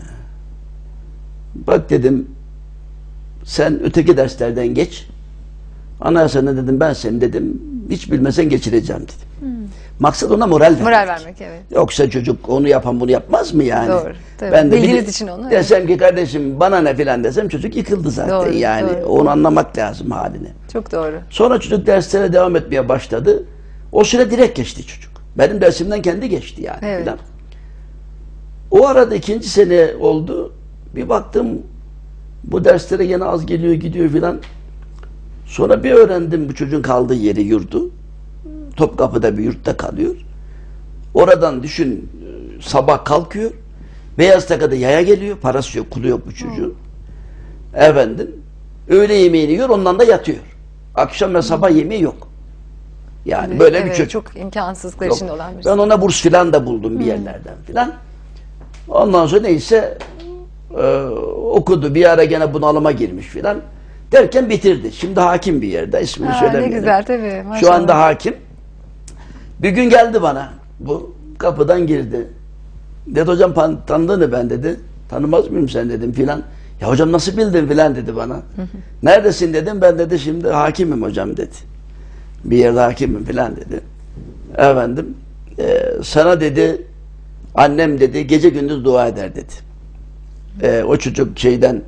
bak dedim sen öteki derslerden geç. Anayasada dedim ben seni dedim hiç bilmesen geçireceğim dedim. Hmm. Maksat ona moral vermek. Moral vermek evet. Yoksa çocuk onu yapan bunu yapmaz mı yani? Doğru. Tabii. Ben de Bildiğiniz bir, için onu. desem evet. Ki kardeşim bana ne filan desem çocuk yıkıldı zaten Doğru, yani. doğru. Onu anlamak lazım halini. Çok doğru. Sonra çocuk derslere devam etmeye başladı. O süre direkt geçti çocuk. Benim dersimden kendi geçti yani. Evet. Filan. O arada ikinci sene oldu. Bir baktım bu derslere yine az geliyor gidiyor filan. Sonra bir öğrendim bu çocuğun kaldığı yeri yurdu. Topkapı'da bir yurtta kalıyor. Oradan düşün sabah kalkıyor. Beyaztepe'de yaya geliyor. Parası yok, kulu yok bu çocuğun. Hmm. Efendim öğle yemeğini yiyor ondan da yatıyor. Akşam ve sabah hmm. yemeği yok. Yani evet, böyle evet, bir çocuk. Çok imkansızlıklar yok. içinde olan bir Ben ona burs filan da buldum hmm. bir yerlerden filan. Ondan sonra neyse e, okudu. Bir ara gene bunalıma girmiş filan. Derken bitirdi. Şimdi hakim bir yerde. İsmini ha, söylemeyelim. Ne güzel tabii. Maşallah. Şu anda hakim. Bir gün geldi bana. Bu kapıdan girdi. Dedi hocam tanıdın ben dedi. Tanımaz mıyım sen dedim filan. Ya hocam nasıl bildin filan dedi bana. Hı hı. Neredesin dedim. Ben dedi şimdi hakimim hocam dedi. Bir yerde hakimim filan dedi. Efendim e, sana dedi annem dedi gece gündüz dua eder dedi. E, o çocuk şeyden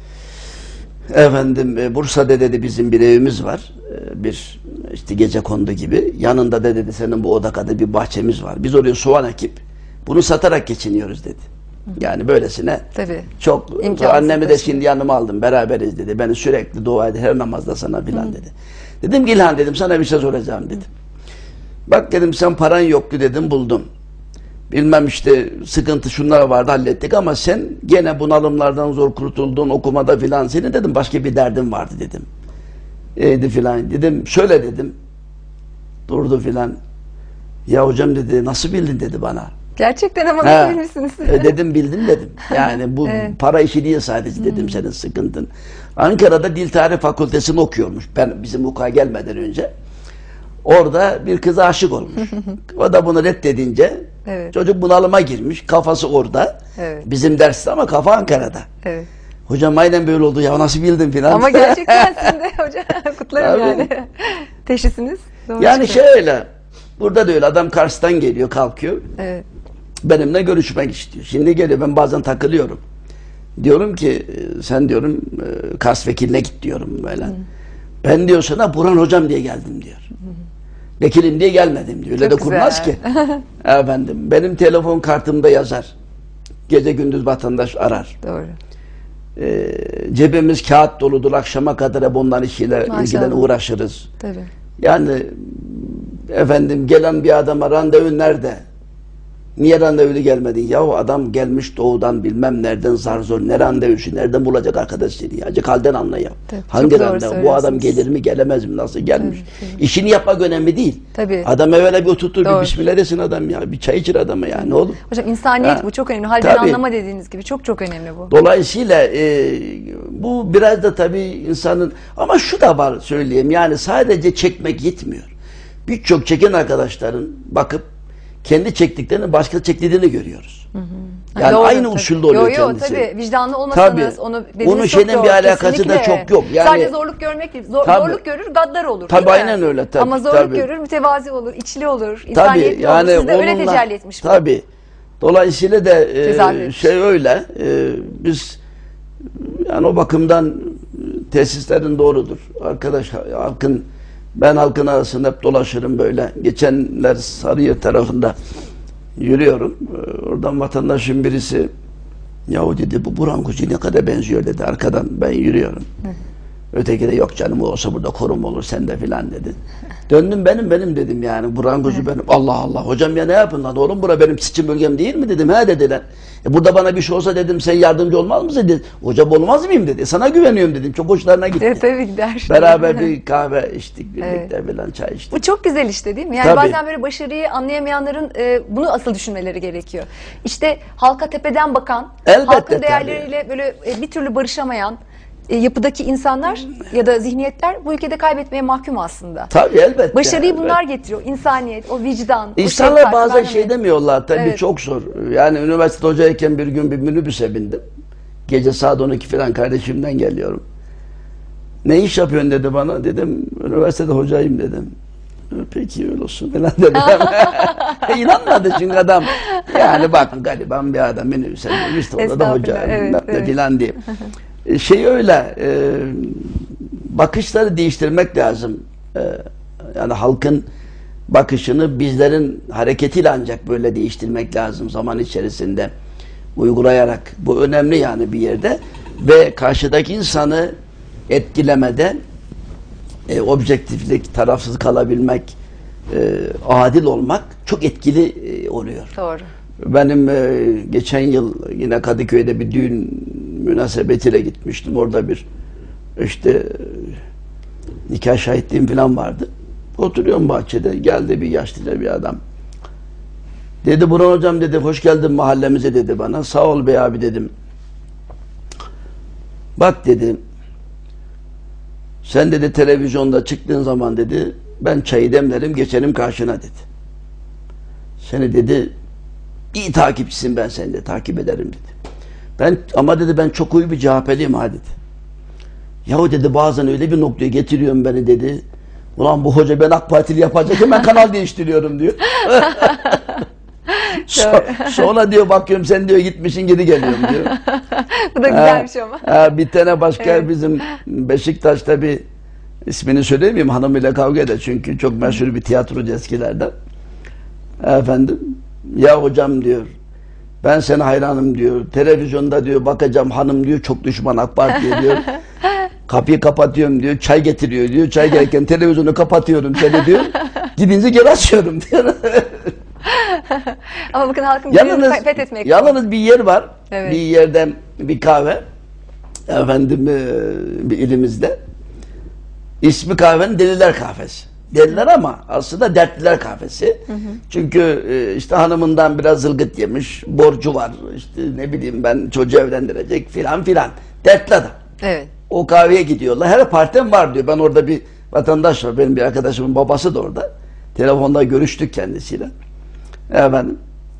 efendim e, Bursa'da dedi bizim bir evimiz var. E, bir işte gecekondu gibi. Yanında da dedi senin bu oda kadar bir bahçemiz var. Biz oraya soğan ekip bunu satarak geçiniyoruz dedi. Yani böylesine tabii, çok annemi de şimdi yanıma aldım beraberuz dedi. Beni sürekli dua eder her namazda sana filan dedi. Dedim ki İlhan dedim sana bir şey soracağım dedim. Bak dedim sen paran yoktu dedim buldum. Bilmem işte sıkıntı şunlar vardı hallettik ama sen gene bunalımlardan zor kurtuldun okumada filan senin dedim başka bir derdin vardı dedim. Eydi filan dedim şöyle dedim. Durdu filan. Ya hocam dedi nasıl bildin dedi bana. Gerçekten ama nasıl bilmişsiniz? E, dedim bildim dedim. Yani bu evet. Para işi değil sadece dedim hmm. senin sıkıntın. Ankara'da Dil Tarih Fakültesini okuyormuş. Ben bizim hukuka gelmeden önce. Orada bir kıza aşık olmuş. O da bunu reddedince evet. Çocuk bunalıma girmiş. Kafası orada. Evet. Bizim derste ama kafa Ankara'da. Evet. Hocam aynen böyle oldu ya nasıl bildin filan. Ama gerçekten sizin de hocam kutlarım yani. Teşhisiniz. Doğru yani çıkıyor. Şöyle burada da öyle adam Kars'tan geliyor kalkıyor. Evet. Benimle görüşmek istiyor. Şimdi geliyor ben bazen takılıyorum. Diyorum ki sen diyorum Kars vekiline git diyorum böyle. Hı. Ben diyor sana Burhan hocam diye geldim diyor. Hı. Vekilim diye gelmedim diyor. Öyle de kurmaz ki. Efendim benim telefon kartımda yazar. Gece gündüz vatandaş arar. Doğru. Ee, cebimiz kağıt doludur. Akşama kadar hep onların işiyle ilgilen uğraşırız. Tabii. Yani efendim gelen bir adama randevu nerede? Niye randevulu gelmedin? Yahu adam gelmiş doğudan bilmem nereden zar zor. Ne randevusu? Nereden bulacak arkadaş seni? Ya? Acık halden anla ya. Tabii, hangi randevu? Bu adam gelir mi gelemez mi? Nasıl gelmiş? Tabii, tabii. İşini yapmak önemli değil. Tabii. Adam evvela bir oturtur doğru. Bir bismillah desin adam ya. Bir çay içir adama ya. Ne olur? Hocam insaniyet ha. Bu çok önemli. Halden tabii. Anlama dediğiniz gibi çok çok önemli bu. Dolayısıyla e, bu biraz da tabii insanın ama şu da var söyleyeyim. Yani sadece çekmek yetmiyor. Birçok çeken arkadaşların bakıp kendi çektiklerini başka çektiğini görüyoruz. Hı hı. Yani doğru, aynı tabii. Usulde oluyor yo, yo, kendisi. Tabii vicdanlı olmasanız tabii. Onu onun şeyden bir alakası kesinlikle. Da çok yok. Yani, sadece zorluk görmek değil. Zor, zorluk görür, gaddar olur. Tabii aynen öyle. Tabii, ama zorluk tabii. Görür, mütevazi olur, içli olur, insaniyetli yani olur. Sizde onunla, öyle tecelli etmiş. Tabii. Dolayısıyla da e, şey öyle. E, biz yani o bakımdan tesislerin doğrudur. Arkadaş halkın ben halkın arasında hep dolaşırım böyle. Geçenler Sarıyer tarafında yürüyorum. Oradan vatandaşın birisi yahu dedi bu Burhan Koç'a ne kadar benziyor dedi arkadan ben yürüyorum. Hı. Öteki de yok canım o olsa burada korum olur sende filan dedi. Döndüm benim benim dedim yani Burhan Koç'u benim. Allah Allah hocam ya ne yapın lan oğlum bura benim seçim bölgem değil mi dedim. He dediler. E burada bana bir şey olsa dedim sen yardımcı olmaz mısın dedi. Hocam olmaz mıyım dedi. Sana güveniyorum dedim. Çok hoşlarına gitti. Evet, tabii gider. Beraber bir kahve içtik birlikte evet. Filan çay içtik. Bu çok güzel işte değil mi? Yani tabii. Bazen böyle başarıyı anlayamayanların e, bunu asıl düşünmeleri gerekiyor. İşte halka tepeden bakan, elbette, halkın değerleriyle tabii. Böyle e, bir türlü barışamayan e, yapıdaki insanlar ya da zihniyetler bu ülkede kaybetmeye mahkum aslında. Tabii elbette. Başarıyı bunlar evet. Getiriyor. İnsaniyet, o vicdan. İnsanlar o bazen şey demiyorlar tabii evet. Çok zor. Yani üniversitede hocayken bir gün bir minibüse bindim. Gece saat on iki falan kardeşimden geliyorum. Ne iş yapıyorsun dedi bana. Dedim üniversitede hocayım dedim. Peki öyle olsun falan dedim. İnanmadı çünkü adam. Yani bak gariban bir adam minibüse binmiş orada da hoca evet, evet. Filan diye. Şey öyle e, bakışları değiştirmek lazım. E, yani halkın bakışını bizlerin hareketiyle ancak böyle değiştirmek lazım zaman içerisinde uygulayarak. Bu önemli yani bir yerde ve karşıdaki insanı etkilemeden e, objektiflik, tarafsız kalabilmek, e, adil olmak çok etkili e, oluyor. Doğru. Benim e, geçen yıl yine Kadıköy'de bir düğün münasebetiyle gitmiştim. Orada bir işte nikah şahitliğim falan vardı. Oturuyorum bahçede. Geldi bir yaşlıca bir adam. Dedi Burhan hocam dedi hoş geldin mahallemize dedi bana. Sağ ol bey abi dedim. Bak dedi sen dedi televizyonda çıktığın zaman dedi ben çayı demlerim geçerim karşına dedi. Seni dedi iyi takipçisin, ben seni de takip ederim dedi. Ben ama dedi ben çok iyi bir C H P'liyim ha dedi. Yahu dedi bazen öyle bir noktaya getiriyorum beni dedi. Ulan bu hoca ben AK Partili yapacak, hemen kanal değiştiriyorum diyor. so, sonra diyor bakıyorum sen diyor gitmişsin geri geliyorum diyor. Bu da güzelmiş ama. Ha, bir tane başka Evet. bizim Beşiktaş'ta bir ismini söyleyeyim hanımıyla kavga eder çünkü çok meşhur bir tiyatrocu eskilerden. Efendim ya hocam diyor ben sana hayranım diyor. Televizyonda diyor bakacağım hanım diyor çok düşman AK Parti'ye diyor. Kapıyı kapatıyorum diyor. Çay getiriyor diyor. Çay gelirken televizyonu kapatıyorum seni diyor. Gidince geri açıyorum diyor. Ama bakın halkın yalnız, gönlünü fethetmek. yalnız bir yer var. Evet. Bir yerden bir kahve. Efendim bir ilimizde. İsmi kahvenin Deliler Kahvesi. Deliler ama aslında dertliler kahvesi. Hı hı. Çünkü işte hanımından biraz zılgıt yemiş, borcu var, işte ne bileyim ben çocuğu evlendirecek filan filan. Dertli adam. Evet. O kahveye gidiyorlar. Her partiden var diyor. Ben orada bir vatandaş var. Benim bir arkadaşımın babası da orada. Telefonda görüştük kendisiyle. Efendim.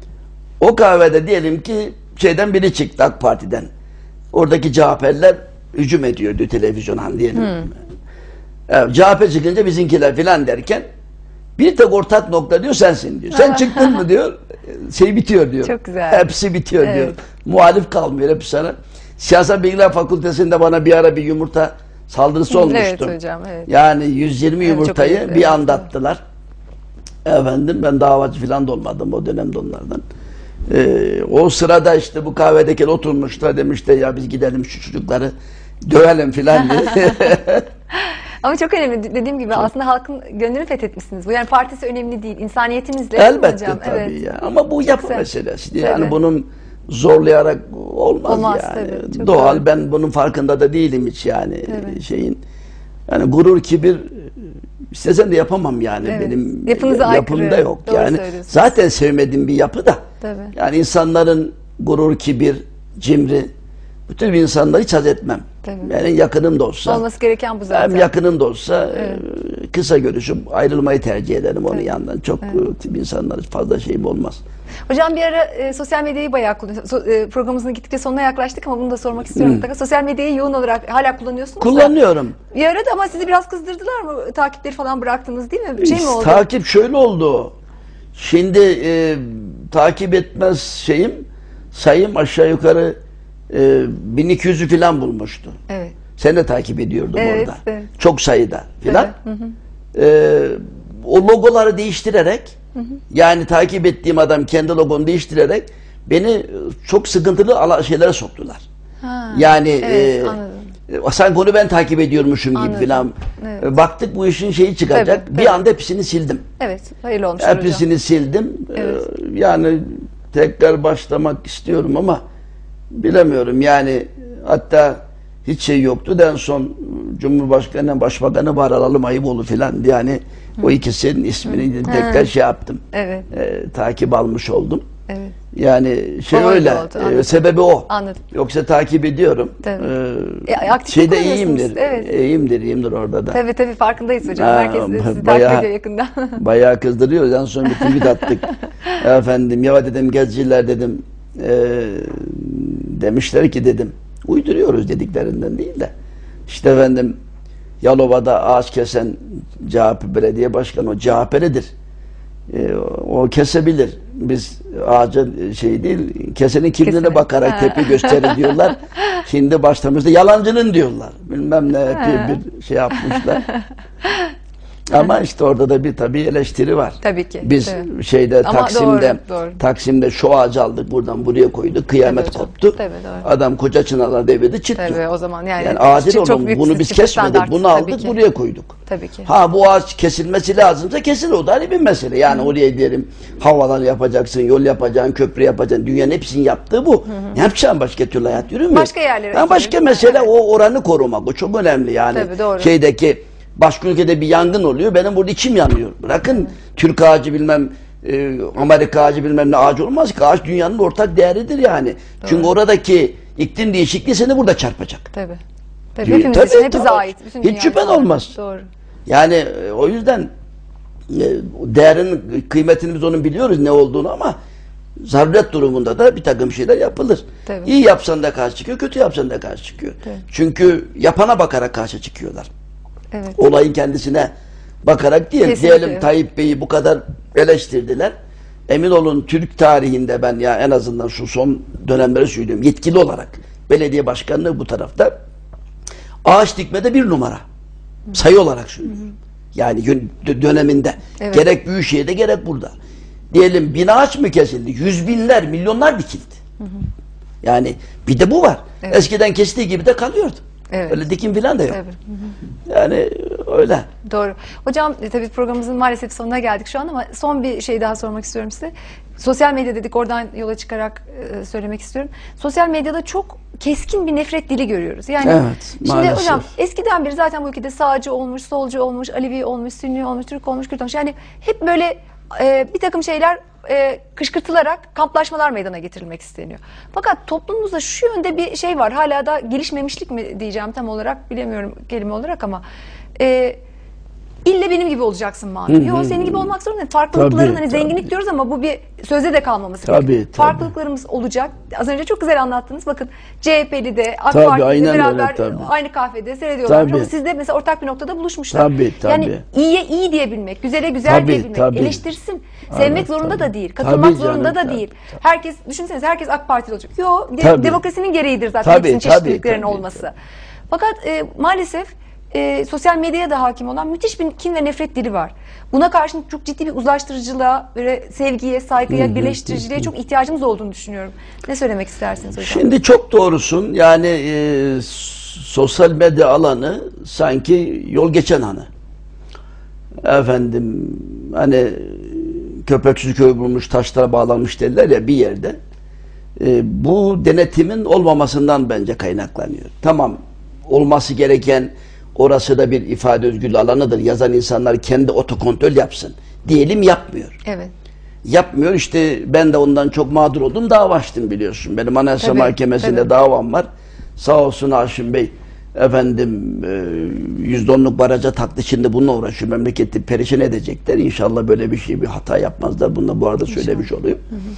O kahvede diyelim ki şeyden biri çıktı AK Parti'den. Oradaki C H P'liler hücum ediyor diyor televizyona diyelim. Hmm. Evet, C H P çıkınca bizimkiler filan derken bir tek ortak nokta diyor sensin diyor. Sen çıktın mı diyor. Şey bitiyor diyor. Çok güzel. Hepsi bitiyor Evet. diyor. Muhalif kalmıyor hep sana. Siyasal Bilgiler Fakültesi'nde bana bir ara bir yumurta saldırısı olmuştu. Evet hocam. Evet. Yani yüz yirmi Evet, yumurtayı çok bir evet. anda attılar. Efendim ben davacı falan da olmadım o dönemde onlardan. Ee, o sırada işte bu kahvedeki oturmuşlar demişler ya biz gidelim şu çocukları dövelim filan diye. Ama çok önemli. Dediğim gibi çok. Aslında halkın gönlünü fethetmişsiniz. Bu yani partisi önemli değil. İnsaniyetinizle. Elbette hocam. tabii Evet. ya. Ama bu yapı güzel. meselesi. Yani Tabii. bunun zorlayarak olmaz, Olmaz yani. tabii. Doğal. Doğru. Ben bunun farkında da değilim hiç yani Tabii. şeyin. Yani gurur, kibir istesem de yapamam yani. Evet. Benim Yapınıza yapımda aykırı. yok. Doğru Yani söylüyorsunuz. zaten sevmediğim bir yapı da. Tabii. Yani insanların gurur, kibir, cimri bu tür insanları hiç haz etmem. Tabii. Benim yakınım da olsa. Olması gereken bu zaten. Hem yakınım da olsa Evet. e, kısa görüşüp ayrılmayı tercih ederim onun Evet. yanından. Çok Evet. tip insanlar fazla şeyim olmaz. Hocam bir ara e, sosyal medyayı bayağı kullanıyorsunuz. So, e, programımızın gittikçe sonuna yaklaştık ama bunu da sormak istiyorum. mutlaka. Sosyal medyayı yoğun olarak hala kullanıyorsunuz da. Kullanıyorum. Bir ara da ama sizi biraz kızdırdılar mı? Takipleri falan bıraktınız değil mi? Bir şey mi oldu? Takip şöyle oldu. Şimdi e, takip etmez şeyim sayım aşağı yukarı e, bin iki yüzü falan bulmuştu. Evet. Sen de takip ediyordun Evet, orada. evet. Çok sayıda filan. Evet, hı hı. Ee, o logoları değiştirerek hı hı. yani takip ettiğim adam kendi logonu değiştirerek beni çok sıkıntılı ala- şeylere soktular. Ha, yani evet, e, anladım. sanki onu ben takip ediyormuşum Anladım. gibi filan. Evet. E, Baktık bu işin şeyi çıkacak. Tabii, bir tabii. anda hepsini sildim. Evet, hayırlı olmuş hocam. Hepsini sildim. Evet. Ee, yani tekrar başlamak istiyorum ama bilemiyorum. Yani hatta hiç şey yoktu. En son Cumhurbaşkanı, Başbakanı var alalım ayıp olur filan. Yani Hı. o ikisinin ismini Hı. tekrar Hı. şey yaptım. Evet. E, takip almış oldum. Evet. Yani şey O öyle. oldu, E, sebebi o. Anladım. Yoksa takip ediyorum. Tabii. E, E, aktif şeyde kullanıyorsunuz. iyiyimdir. Evet. İyiyimdir, iyiyimdir orada da. Tabii tabii farkındayız hocam. Ha, Herkes sizi bayağı- takip ediyor yakından. Bayağı kızdırıyoruz. En son bir tweet attık. Efendim ya dedim geziciler dedim e, demişler ki dedim uyduruyoruz dediklerinden değil de işte efendim Yalova'da ağaç kesen C H P belediye başkanı o C H P'lidir. E, o kesebilir. Biz ağaca şey değil kesenin kimliğine Kesene. bakarak Ha. tepki gösterir diyorlar. Şimdi başlamışta yalancının diyorlar. Bilmem ne Ha. bir, bir şey yapmışlar. Ama işte orada da bir tabii eleştiri var. Tabii ki. Biz Tabii. şeyde Ama Taksim'de doğru, doğru. Taksim'de şu ağacı aldık buradan buraya koyduk. Kıyamet Tabii hocam, koptu. tabii, doğru. Adam koca çınarlar devirdi çıt Tabii yok. o zaman yani, Yani adil çok olalım. büyük Bunu biz sıfır kesmedik. standart, Bunu tabii aldık ki. buraya koyduk. Tabii ki. Ha bu ağaç kesilmesi lazımsa kesilir. O da ayrı bir mesele. Yani Hı. oraya diyelim havalar yapacaksın, yol yapacaksın, köprü yapacaksın. Dünyanın hepsinin yaptığı bu. Hı hı. Ne yapacaksın başka türlü hayat yürümüyor. Başka yerlere Yani başka gidiyor, mesele evet. o oranı korumak. O çok önemli yani. Tabii, doğru. Şeydeki başka ülkede bir yangın oluyor. Benim burada içim yanıyor. Bırakın Hı. Türk ağacı bilmem e, Amerika ağacı bilmem ne ağacı olmaz ki. Ağaç dünyanın ortak değeridir yani. Doğru. Çünkü oradaki iklim değişikliği seni burada çarpacak. Tabii. Tabii Diyor, hepimiz tabii, için hepimize tabii. ait. Bütün Hiç dünya şüphen için. olmaz. Doğru. Yani e, o yüzden değerin kıymetini biz onun biliyoruz ne olduğunu ama zaruret durumunda da bir takım şeyler yapılır. Tabii. İyi yapsan da karşı çıkıyor, kötü yapsan da karşı çıkıyor. Tabii. Çünkü yapana bakarak karşı çıkıyorlar. Evet. Olayın kendisine bakarak değil. Kesinlikle, Diyelim evet. Tayyip Bey'i bu kadar eleştirdiler. Emin olun Türk tarihinde ben ya en azından şu son dönemleri söylüyorum. Yetkili olarak belediye başkanlığı bu tarafta ağaç dikmede bir numara. Sayı olarak söylüyorum. Yani döneminde. Evet. Gerek Büyükşehir'de gerek burada. Diyelim bin ağaç mı kesildi? Yüz binler, milyonlar dikildi. Hı hı. Yani bir de bu var. Evet. Eskiden kestiği gibi de kalıyordu. Evet. Öyle dikim falan da yok. Evet. Hı hı. Yani öyle. Doğru. Hocam e, tabii programımızın maalesef sonuna geldik şu an ama son bir şey daha sormak istiyorum size. Sosyal medya dedik, oradan yola çıkarak e, söylemek istiyorum. Sosyal medyada çok keskin bir nefret dili görüyoruz. Yani evet, şimdi maalesef. Hocam eskiden beri zaten bu ülkede sağcı olmuş, solcu olmuş, Alevi olmuş, Sünni olmuş, Türk olmuş, Kürt olmuş. Yani hep böyle e, bir takım şeyler e, kışkırtılarak kamplaşmalar meydana getirilmek isteniyor. Fakat toplumumuzda şu yönde bir şey var. Hala da gelişmemişlik mi diyeceğim tam olarak bilemiyorum kelime olarak ama e, İlle benim gibi olacaksın mantı. Yok senin gibi olmak zorunda değil. Farklılıkların Tabii, hani tabii. zenginlik diyoruz ama bu bir sözde de kalmaması Tabii, gerekiyor. tabii. Farklılıklarımız olacak. Az önce çok güzel anlattınız. Bakın C H P'li de AK Tabii, Parti'li de aynen beraber öyle, tabii. aynı kahvede seyrediyorlar. Tabii. Ama sizde mesela ortak bir noktada buluşmuşlar. Tabii, tabii. Yani iyiye iyi diyebilmek, güzele güzel Tabii, diyebilmek, tabii. eleştirsin. Aynen, Sevmek zorunda tabii. da değil. Katılmak Tabii zorunda canım, da tabii, değil. tabii. Herkes, düşünsenize herkes AK Partili olacak. Yok, de, Tabii. demokrasinin gereğidir zaten Tabii, hepsinin tabii, çeşitliliklerin tabii, olması. tabii. Fakat e, maalesef e, sosyal medyaya da hakim olan müthiş bir kin ve nefret dili var. Buna karşın çok ciddi bir uzlaştırıcılığa, böyle sevgiye, saygıya, birleştiriciliğe çok ihtiyacımız olduğunu düşünüyorum. Ne söylemek istersiniz hocam? Şimdi çok doğrusun. Yani e, sosyal medya alanı sanki yol geçen hanı. Efendim hani köpeksiz köy bulmuş, taşlara bağlanmış derler ya bir yerde. E, bu denetimin olmamasından bence kaynaklanıyor. Tamam, olması gereken orası da bir ifade özgürlüğü alanıdır. Yazan insanlar kendi otokontrol yapsın. Diyelim yapmıyor. Evet. Yapmıyor. İşte ben de ondan çok mağdur oldum. Dava açtım biliyorsun. Benim Anayasa Tabii, Mahkemesi'nde tabii. davam var. Sağ olsun Haşim Bey efendim yüzde onluk baraja taktı. Şimdi bununla uğraşıyor. Memleketi perişan edecekler. İnşallah böyle bir şey, bir hata yapmazlar. Bunu da bu arada söylemiş olayım.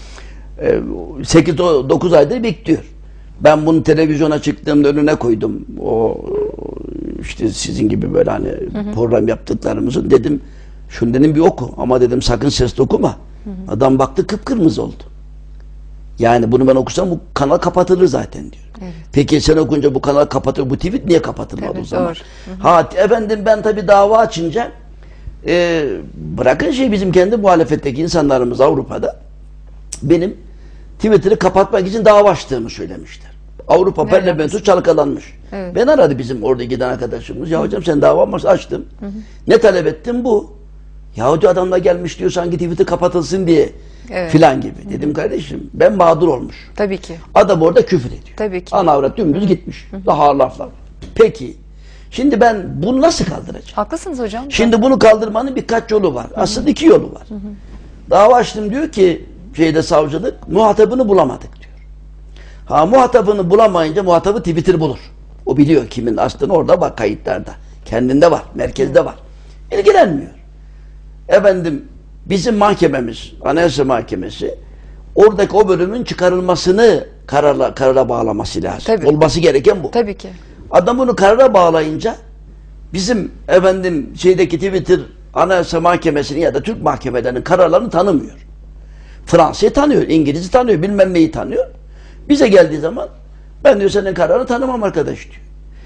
sekiz dokuz aydır bekliyor. Ben bunu televizyona çıktığımda önüne koydum. O işte sizin gibi böyle hani hı hı. program yaptıklarımızın dedim. Şunu dedim bir oku ama dedim sakın sesle okuma. Hı hı. Adam baktı kıpkırmızı oldu. Yani bunu ben okusam bu kanal kapatılır zaten diyor. Evet. Peki sen okunca bu kanal kapatılır, bu tweet niye kapatılmadı evet, o zaman? Doğru. Hı hı. Ha efendim ben tabii dava açınca e, bırakın şey bizim kendi muhalefetteki insanlarımız Avrupa'da benim Twitter'ı kapatmak için dava açtığımı söylemişler. Avrupa Parlamentosu çalkalanmış. Evet. Ben aradı bizim orada giden arkadaşımız. Ya hocam sen dava mı açtım? Hı hı. Ne talep ettin bu? Ya hoca adamla gelmiş diyor sanki Twitter kapatılsın diye. Evet. Filan gibi. Hı hı. Dedim kardeşim ben mağdur olmuş. Tabii ki. Adam orada küfür ediyor. Tabii ki. Ana avrat dümdüz hı hı. gitmiş. Hı hı. Daha ağır laflar. Peki. Şimdi ben bunu nasıl kaldıracağım? Haklısınız hocam. Şimdi bunu kaldırmanın birkaç yolu var. Hı hı. Aslında iki yolu var. Hı hı. Dava açtım diyor ki şeyde savcılık muhatabını bulamadık diyor. Ha muhatabını bulamayınca muhatabı Twitter bulur. O biliyor kimin açtığını orada bak kayıtlarda. Kendinde var, merkezde Hı. var. İlgilenmiyor. Efendim bizim mahkememiz, Anayasa Mahkemesi oradaki o bölümün çıkarılmasını karara, karara bağlaması lazım. Tabii. Olması gereken bu. Tabii ki. Adam bunu karara bağlayınca bizim efendim şeydeki Twitter Anayasa Mahkemesi'nin ya da Türk mahkemelerinin kararlarını tanımıyor. Fransa'yı tanıyor, İngiliz'i tanıyor, bilmem neyi tanıyor. Bize geldiği zaman ben diyor senin kararını tanımam arkadaş diyor.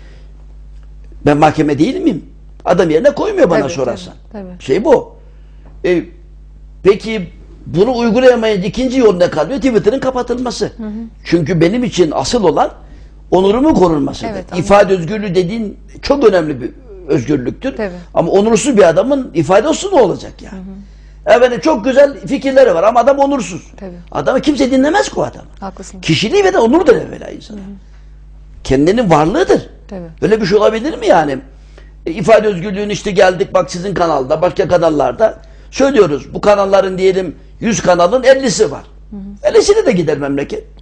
Ben mahkeme değil miyim? Adam yerine koymuyor bana tabii, sorarsan. Tabii, tabii. Şey bu. E, peki bunu uygulayamayınca ikinci yol ne kalıyor? Twitter'ın kapatılması. Hı hı. Çünkü benim için asıl olan onurumun korunmasıdır. Evet, İfade özgürlüğü dediğin çok önemli bir özgürlüktür. Tabii. Ama onursuz bir adamın ifadesi ne olacak yani? Hı hı. Efendim çok güzel fikirleri var ama adam onursuz. Tabii. Adamı kimse dinlemez ki o adam. Haklısın. Kişiliği ve de onurdur evvela insana. Kendinin varlığıdır. Tabii. Böyle bir şey olabilir mi yani? E, ifade özgürlüğünü işte geldik bak sizin kanalda, başka kanallarda söylüyoruz. Bu kanalların diyelim yüz kanalın ellisi var. Hı hı. ellisini de gider memleket.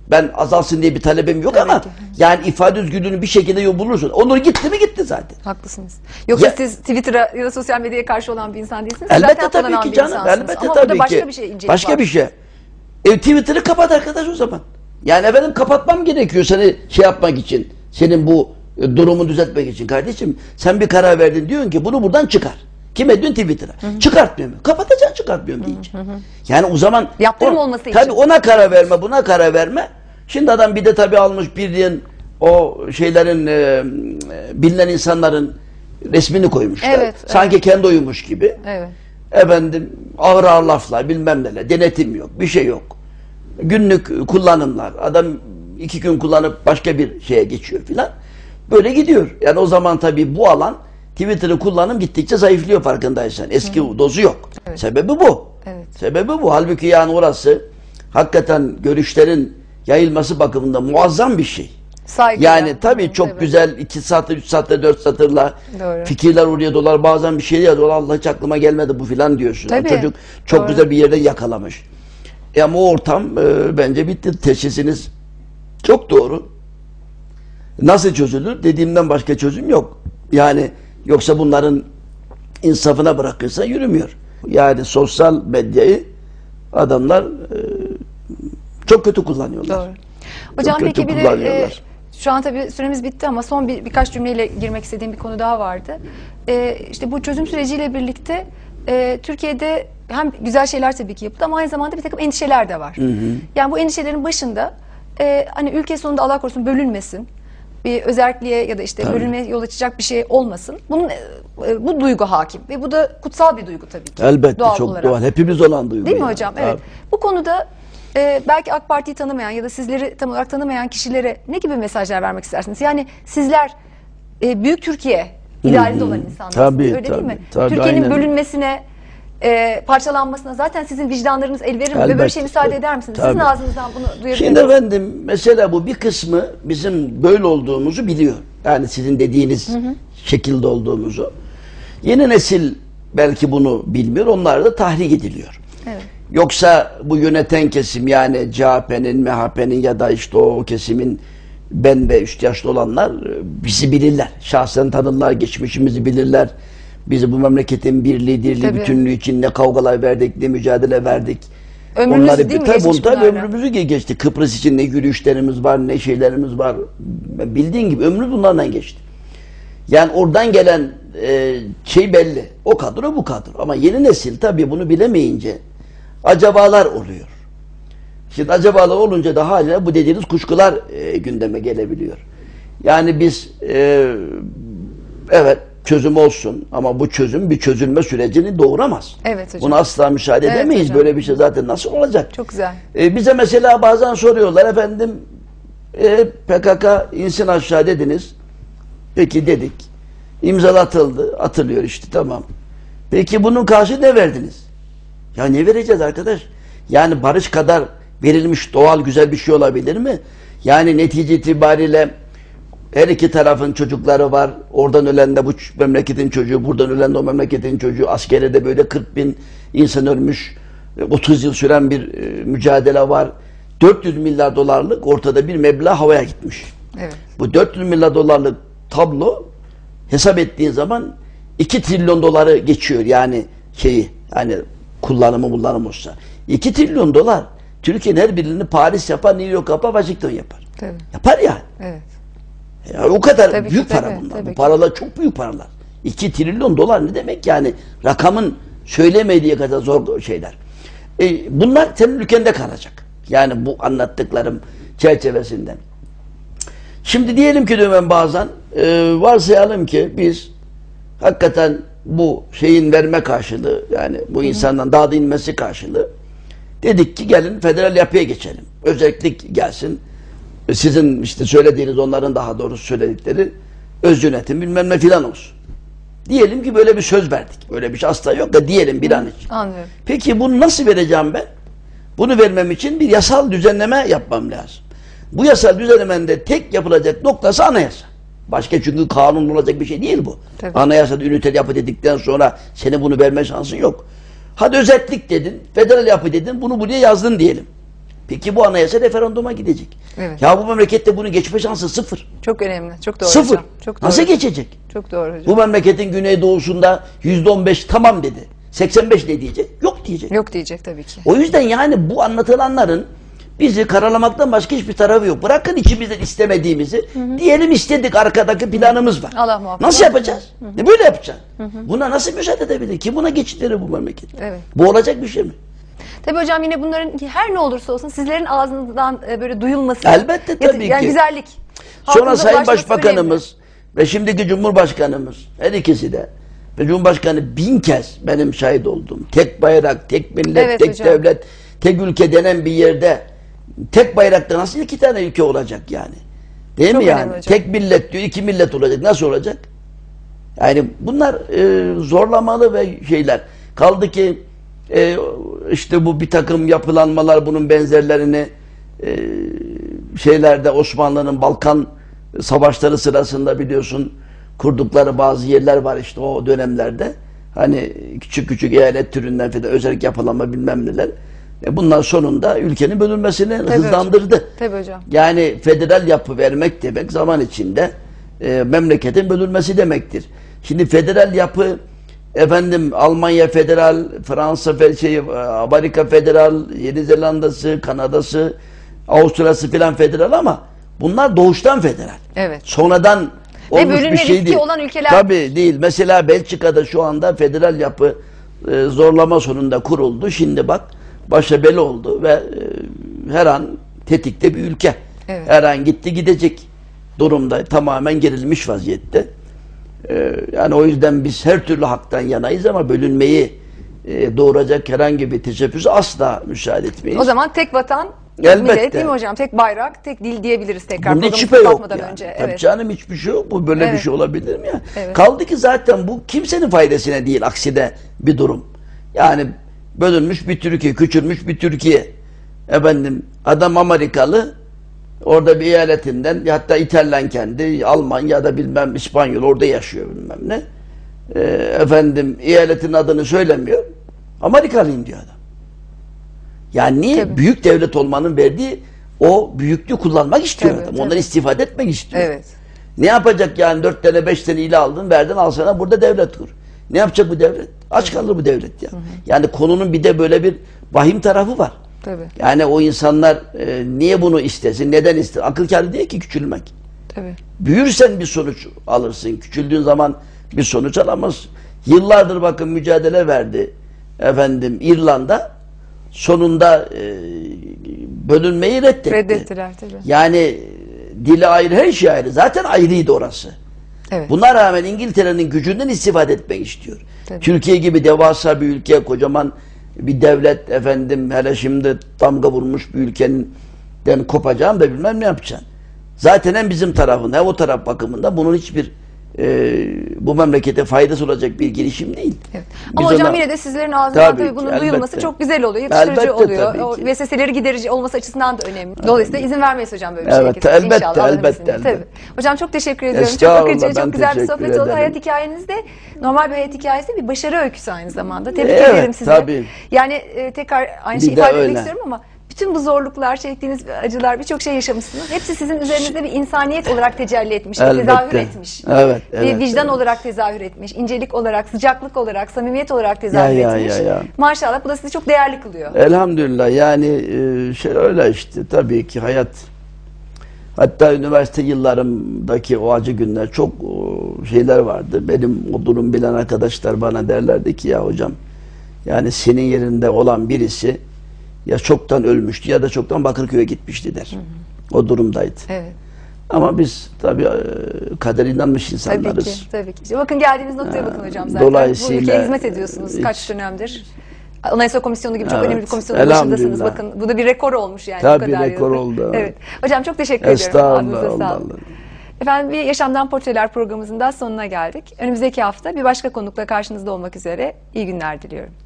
Ben azalsın diye bir talebim yok Tabii ama ki. yani ifade özgürlüğünü bir şekilde yol bulursun. Onur gitti mi gitti zaten. Haklısınız. Yoksa Ya- siz Twitter'a ya da sosyal medyaya karşı olan bir insan değilsiniz. Elbette Zaten tabii kullanan ki bir canım. insansınız. Elbette Ama tabii burada başka ki. bir şey incelik Başka var. bir şey. E, Twitter'ı kapat arkadaş o zaman. Yani efendim kapatmam gerekiyor seni şey yapmak için. Senin bu e, durumu düzeltmek için kardeşim. Sen bir karar verdin diyorsun ki bunu buradan çıkar. Kime diyorsun? Twitter'a. Çıkartmıyor mu? Kapatacaksın çıkartmıyorum diyeceksin. Yani o zaman Yaptırım o- olması için. Tabii ona karar verme, buna karar verme. Şimdi adam bir de tabii almış bir yıl o şeylerin e, bilinen insanların resmini koymuşlar. Evet, Sanki kendi oyumuş gibi. Evet. Efendim ağır ağır laflar bilmem neler. Denetim yok. Bir şey yok. Günlük kullanımlar. Adam iki gün kullanıp başka bir şeye geçiyor filan. Böyle gidiyor. Yani o zaman tabii bu alan Twitter'ı kullanım gittikçe zayıflıyor farkındaysan. Eski Hı. dozu yok. Evet. Sebebi bu. Evet. Sebebi bu. Halbuki yani orası hakikaten görüşlerin yayılması bakımından muazzam bir şey. Saygıyla. Yani tabii çok Evet. güzel iki satır, üç satır, dört satırla Doğru. fikirler oraya dolar. Bazen bir şey yazıyor. Allah hiç aklıma gelmedi bu filan diyorsun. Tabii. O çocuk çok Doğru. güzel bir yerde yakalamış. E ama o ortam e, bence bitti. Teşhisiniz çok doğru. Nasıl çözülür? Dediğimden başka çözüm yok. Yani yoksa bunların insafına bırakırsa yürümüyor. Yani sosyal medyayı adamlar e, çok kötü kullanıyorlar. Doğru. Hocam Çok kötü peki bir de e, kullanıyorlar. şu an tabii süremiz bitti ama son bir birkaç cümleyle girmek istediğim bir konu daha vardı. E, işte bu çözüm süreciyle birlikte e, Türkiye'de hem güzel şeyler tabii ki yapıldı ama aynı zamanda bir takım endişeler de var. Hı hı. Yani bu endişelerin başında e, hani ülke sonunda Allah korusun bölünmesin. Bir özerkliğe ya da işte Tabii. bölünmeye yol açacak bir şey olmasın. Bunun e, bu duygu hakim ve bu da kutsal bir duygu tabii ki. Elbette doğal çok olarak. doğal. Hepimiz olan duygu. Değil mi yani. hocam? Evet. Tabii. Bu konuda e, belki AK Parti'yi tanımayan ya da sizleri tam olarak tanımayan kişilere ne gibi mesajlar vermek istersiniz? Yani sizler e, büyük Türkiye idealinde olan insanlarsınız. Tabii, Öyle tabii, değil mi? tabii, Türkiye'nin aynen. bölünmesine, e, parçalanmasına zaten sizin vicdanlarınız el verir mi? Ve böyle bir Elbette, şey müsaade tabii, eder misiniz? tabii. Sizin ağzınızdan bunu duyabilir Şimdi miyiz? efendim mesela bu bir kısmı bizim böyle olduğumuzu biliyor. Yani sizin dediğiniz hı hı. şekilde olduğumuzu. Yeni nesil belki bunu bilmiyor. Onlar da tahrik ediliyor. Evet. Yoksa bu yöneten kesim yani C H P'nin, M H P'nin ya da işte o kesimin ben ve üst yaşlı olanlar bizi bilirler. Şahsen tanırlar, geçmişimizi bilirler. Biz bu memleketin birliği, dirliği, Tabii. bütünlüğü için ne kavgalar verdik, ne mücadele verdik. Ömrümüz Onları değil mi tabii, geçmiş tabii bunlarla? ömrümüzü geçti. Kıbrıs için ne yürüyüşlerimiz var, ne şeylerimiz var. Bildiğin gibi ömrümüz bunlardan geçti. Yani oradan gelen e, şey belli. O kadro bu kadro. Ama yeni nesil tabii bunu bilemeyince acabalar oluyor. Şimdi acabalar olunca da hala bu dediğiniz kuşkular e, gündeme gelebiliyor. Yani biz e, evet çözüm olsun ama bu çözüm bir çözülme sürecini doğuramaz. Evet hocam. Buna asla müsaade Evet edemeyiz. hocam. Böyle bir şey zaten nasıl olacak? Çok güzel. E, bize mesela bazen soruyorlar efendim e, P K K insin aşağı dediniz. Peki dedik. İmzalatıldı. Atılıyor işte tamam. Peki bunun karşı ne verdiniz? Ya ne vereceğiz arkadaş? Yani barış kadar verilmiş doğal güzel bir şey olabilir mi? Yani netice itibariyle her iki tarafın çocukları var. Oradan ölen de bu memleketin çocuğu, buradan ölen de o memleketin çocuğu. Askere de böyle kırk bin insan ölmüş. otuz yıl süren bir e, mücadele var. dört yüz milyar dolarlık ortada bir meblağ havaya gitmiş. Evet. Bu dört yüz milyar dolarlık tablo hesap ettiğin zaman iki trilyon doları geçiyor yani şeyi yani kullanımı kullanımı olsa. iki trilyon dolar Türkiye'nin her birini Paris yapar, New York yapar, Washington yapar. Tabii. Yapar yani. Evet. Yani o kadar Tabii ki, büyük para tabii, bunlar. tabii Bu ki. paralar çok büyük paralar. iki trilyon dolar ne demek yani? Rakamın söylemediği kadar zor şeyler. E, bunlar senin ülkende kalacak. Yani bu anlattıklarım çerçevesinde. Şimdi diyelim ki diyorum ben bazen e, varsayalım ki biz hakikaten bu şeyin verme karşılığı yani bu insandan daha da inmesi karşılığı dedik ki gelin federal yapıya geçelim. Özellik gelsin. Sizin işte söylediğiniz onların daha doğrusu söyledikleri öz yönetim bilmem ne filan olsun. Diyelim ki böyle bir söz verdik. Böyle bir şey asla yok da diyelim bir an için. Anlıyorum. Peki bunu nasıl vereceğim ben? Bunu vermem için bir yasal düzenleme yapmam lazım. Bu yasal düzenlemenin de tek yapılacak noktası anayasa. Başka çünkü kanun olacak bir şey değil bu. Tabii. Anayasada üniter yapı dedikten sonra senin bunu verme şansın yok. Hadi özellik dedin, federal yapı dedin, bunu buraya yazdın diyelim. Peki bu anayasa referanduma gidecek. Evet. Ya bu memlekette bunu geçme şansı sıfır. Çok önemli. Çok doğru Sıfır. hocam. Çok doğru Nasıl hocam. geçecek? Çok doğru hocam. Bu memleketin güneydoğusunda yüzde on beş tamam dedi. seksen beş ne diyecek? Yok diyecek. Yok diyecek tabii ki. O yüzden yani bu anlatılanların bizi karalamaktan başka hiçbir tarafı yok. Bırakın içimizden istemediğimizi. Hı hı. Diyelim istedik, arkadaki planımız var. Allah muhafaza. Nasıl yapacağız? Hı hı. E böyle yapacağız. Hı hı. Buna nasıl müsaade edebilir ki? Buna geçitleri bu memleket. Evet. Bu olacak bir şey mi? Tabii hocam, yine bunların her ne olursa olsun sizlerin ağzından e, böyle duyulması. Elbette tabii yani ki. güzellik. Sonra Halkımıza Sayın ulaşması Başbakanımız ve şimdiki Cumhurbaşkanımız, her ikisi de ve Cumhurbaşkanı bin kez benim şahit olduğum tek bayrak, tek millet, Evet tek hocam. devlet, tek ülke denen bir yerde tek bayrakta nasıl iki tane ülke olacak yani? Değil Çok mi yani? hocam. Tek millet diyor, iki millet olacak. Nasıl olacak? Yani bunlar e, zorlamalı ve şeyler. Kaldı ki e, işte bu bir takım yapılanmalar, bunun benzerlerini e, şeylerde Osmanlı'nın Balkan savaşları sırasında biliyorsun kurdukları bazı yerler var işte o dönemlerde. Hani küçük küçük eyalet türünden falan özellik yapılanma bilmem neler. E bunlar sonunda ülkenin bölünmesini Tabii hızlandırdı. Hocam. Tabii hocam. Yani federal yapı vermek demek zaman içinde e, memleketin bölünmesi demektir. Şimdi federal yapı efendim Almanya federal, Fransa fe- şey, Amerika federal, Yeni Zelanda'sı, Kanada'sı, Avustralya'sı filan federal ama bunlar doğuştan federal. Evet. Sonradan olmuş bölünme bir şey riski değil. olan ülkeler- Tabii değil. Mesela Belçika'da şu anda federal yapı e, zorlama sonunda kuruldu. Şimdi bak başa bela oldu ve e, her an tetikte bir ülke. Evet. Her an gitti gidecek durumda. Tamamen gerilmiş vaziyette. E, yani o yüzden biz her türlü haktan yanayız ama bölünmeyi e, doğuracak herhangi bir teşebbüsü asla müsaade etmeyiz. O zaman tek vatan, Elbette. millet değil mi hocam? Tek bayrak, tek dil diyebiliriz tekrar. Bunda hiç Programı şüphe yok kapatmadan yani. önce. Tabii Evet. canım hiçbir şey yok. Bu böyle Evet. bir şey olabilir mi ya? Evet. Kaldı ki zaten bu kimsenin faydasına değil, aksine bir durum. Yani bölünmüş bir Türkiye, küçülmüş bir Türkiye. Efendim adam Amerikalı, orada bir eyaletinden, hatta İtalyan kendi, Alman ya da bilmem İspanyol orada yaşıyor bilmem ne. Ee, efendim eyaletin adını söylemiyor. Amerikalıyım diyor adam. Yani niye? Tabii. Büyük devlet olmanın verdiği o büyüklüğü kullanmak istiyor Tabii, adam. tabii. Ondan istifade etmek istiyor. Evet. Ne yapacak yani dört tane beş tane ile aldın verdin al sana burada devlet kur. Ne yapacak bu devlet? Aç kalır bu devlet ya. Hı hı. Yani konunun bir de böyle bir vahim tarafı var. Tabii. Yani o insanlar e, niye bunu istesin? Neden ister? Akıl kârı değil ki küçülmek. Tabii. Büyürsen bir sonuç alırsın. Küçüldüğün zaman bir sonuç alamazsın. Yıllardır bakın mücadele verdi efendim İrlanda. Sonunda e, bölünmeyi reddetti. Reddettiler tabii. Yani dili ayrı, her şey ayrı. Zaten ayrıydı orası. Evet. Buna rağmen İngiltere'nin gücünden istifade etmek istiyor. Tabii. Türkiye gibi devasa bir ülke, kocaman bir devlet efendim hele şimdi damga vurmuş bir ülkeden kopacağım da bilmem ne yapacaksın. Zaten hem bizim tarafında hem o taraf bakımında bunun hiçbir e, bu memlekete faydası olacak bir girişim değil. Evet. Biz Ama hocam ona- yine de sizlerin ağzından Tabii tabii, ki, bunun elbette. duyulması çok güzel oluyor. Yetiştirici Elbette, oluyor. tabii O ki. vesveseleri giderici olması açısından da önemli. Dolayısıyla izin vermeyiz hocam böyle bir Evet, şeye. elbette, İnşallah Allah'ın elbette, izniyle. elbette. Tabii. Hocam çok teşekkür ediyorum. Çok Estağfurullah, akıcı, ben çok güzel bir teşekkür sohbet oldu. ederim. Hayat hikayenizde normal bir hayat hikayesi değil, bir başarı öyküsü aynı zamanda. Tebrik Evet, ederim sizi. tabii. Yani e, tekrar aynı Bir şeyi de ifade etmek öyle. istiyorum ama bütün bu zorluklar, çektiğiniz acılar, birçok şey yaşamışsınız. Hepsi sizin üzerinizde bir insaniyet olarak tecelli etmiş, bir Elbette. tezahür etmiş. Evet, bir evet, vicdan evet. olarak tezahür etmiş, incelik olarak, sıcaklık olarak, samimiyet olarak tezahür Ya, ya, etmiş. ya, ya. Maşallah bu da sizi çok değerli kılıyor. Elhamdülillah yani e, şey öyle işte tabii ki hayat, hatta üniversite yıllarımdaki o acı günler çok o, şeyler vardı. Benim o durum bilen arkadaşlar bana derlerdi ki ya hocam yani senin yerinde olan birisi ya çoktan ölmüştü ya da çoktan Bakırköy'e gitmişti der. Hı hı. O durumdaydı. Evet. Ama biz tabii e, kader inanmış Tabii insanlarız. ki, tabii ki. Bakın geldiğimiz noktaya Ha, bakın hocam zaten. dolayısıyla Bu ülkeye hizmet ediyorsunuz hiç- kaç dönemdir. Anayasa Komisyonu gibi çok Evet, önemli bir komisyonun başındasınız. elhamdülillah. Bakın bu da bir rekor olmuş yani. Tabii, bu kadar rekor yılda. oldu. Evet. Hocam çok teşekkür ediyorum. Estağfurullah. Ağzınıza Allah sağlık. Allah. Efendim bir Yaşamdan Portreler programımızın da sonuna geldik. Önümüzdeki hafta bir başka konukla karşınızda olmak üzere. İyi günler diliyorum.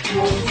Thank you.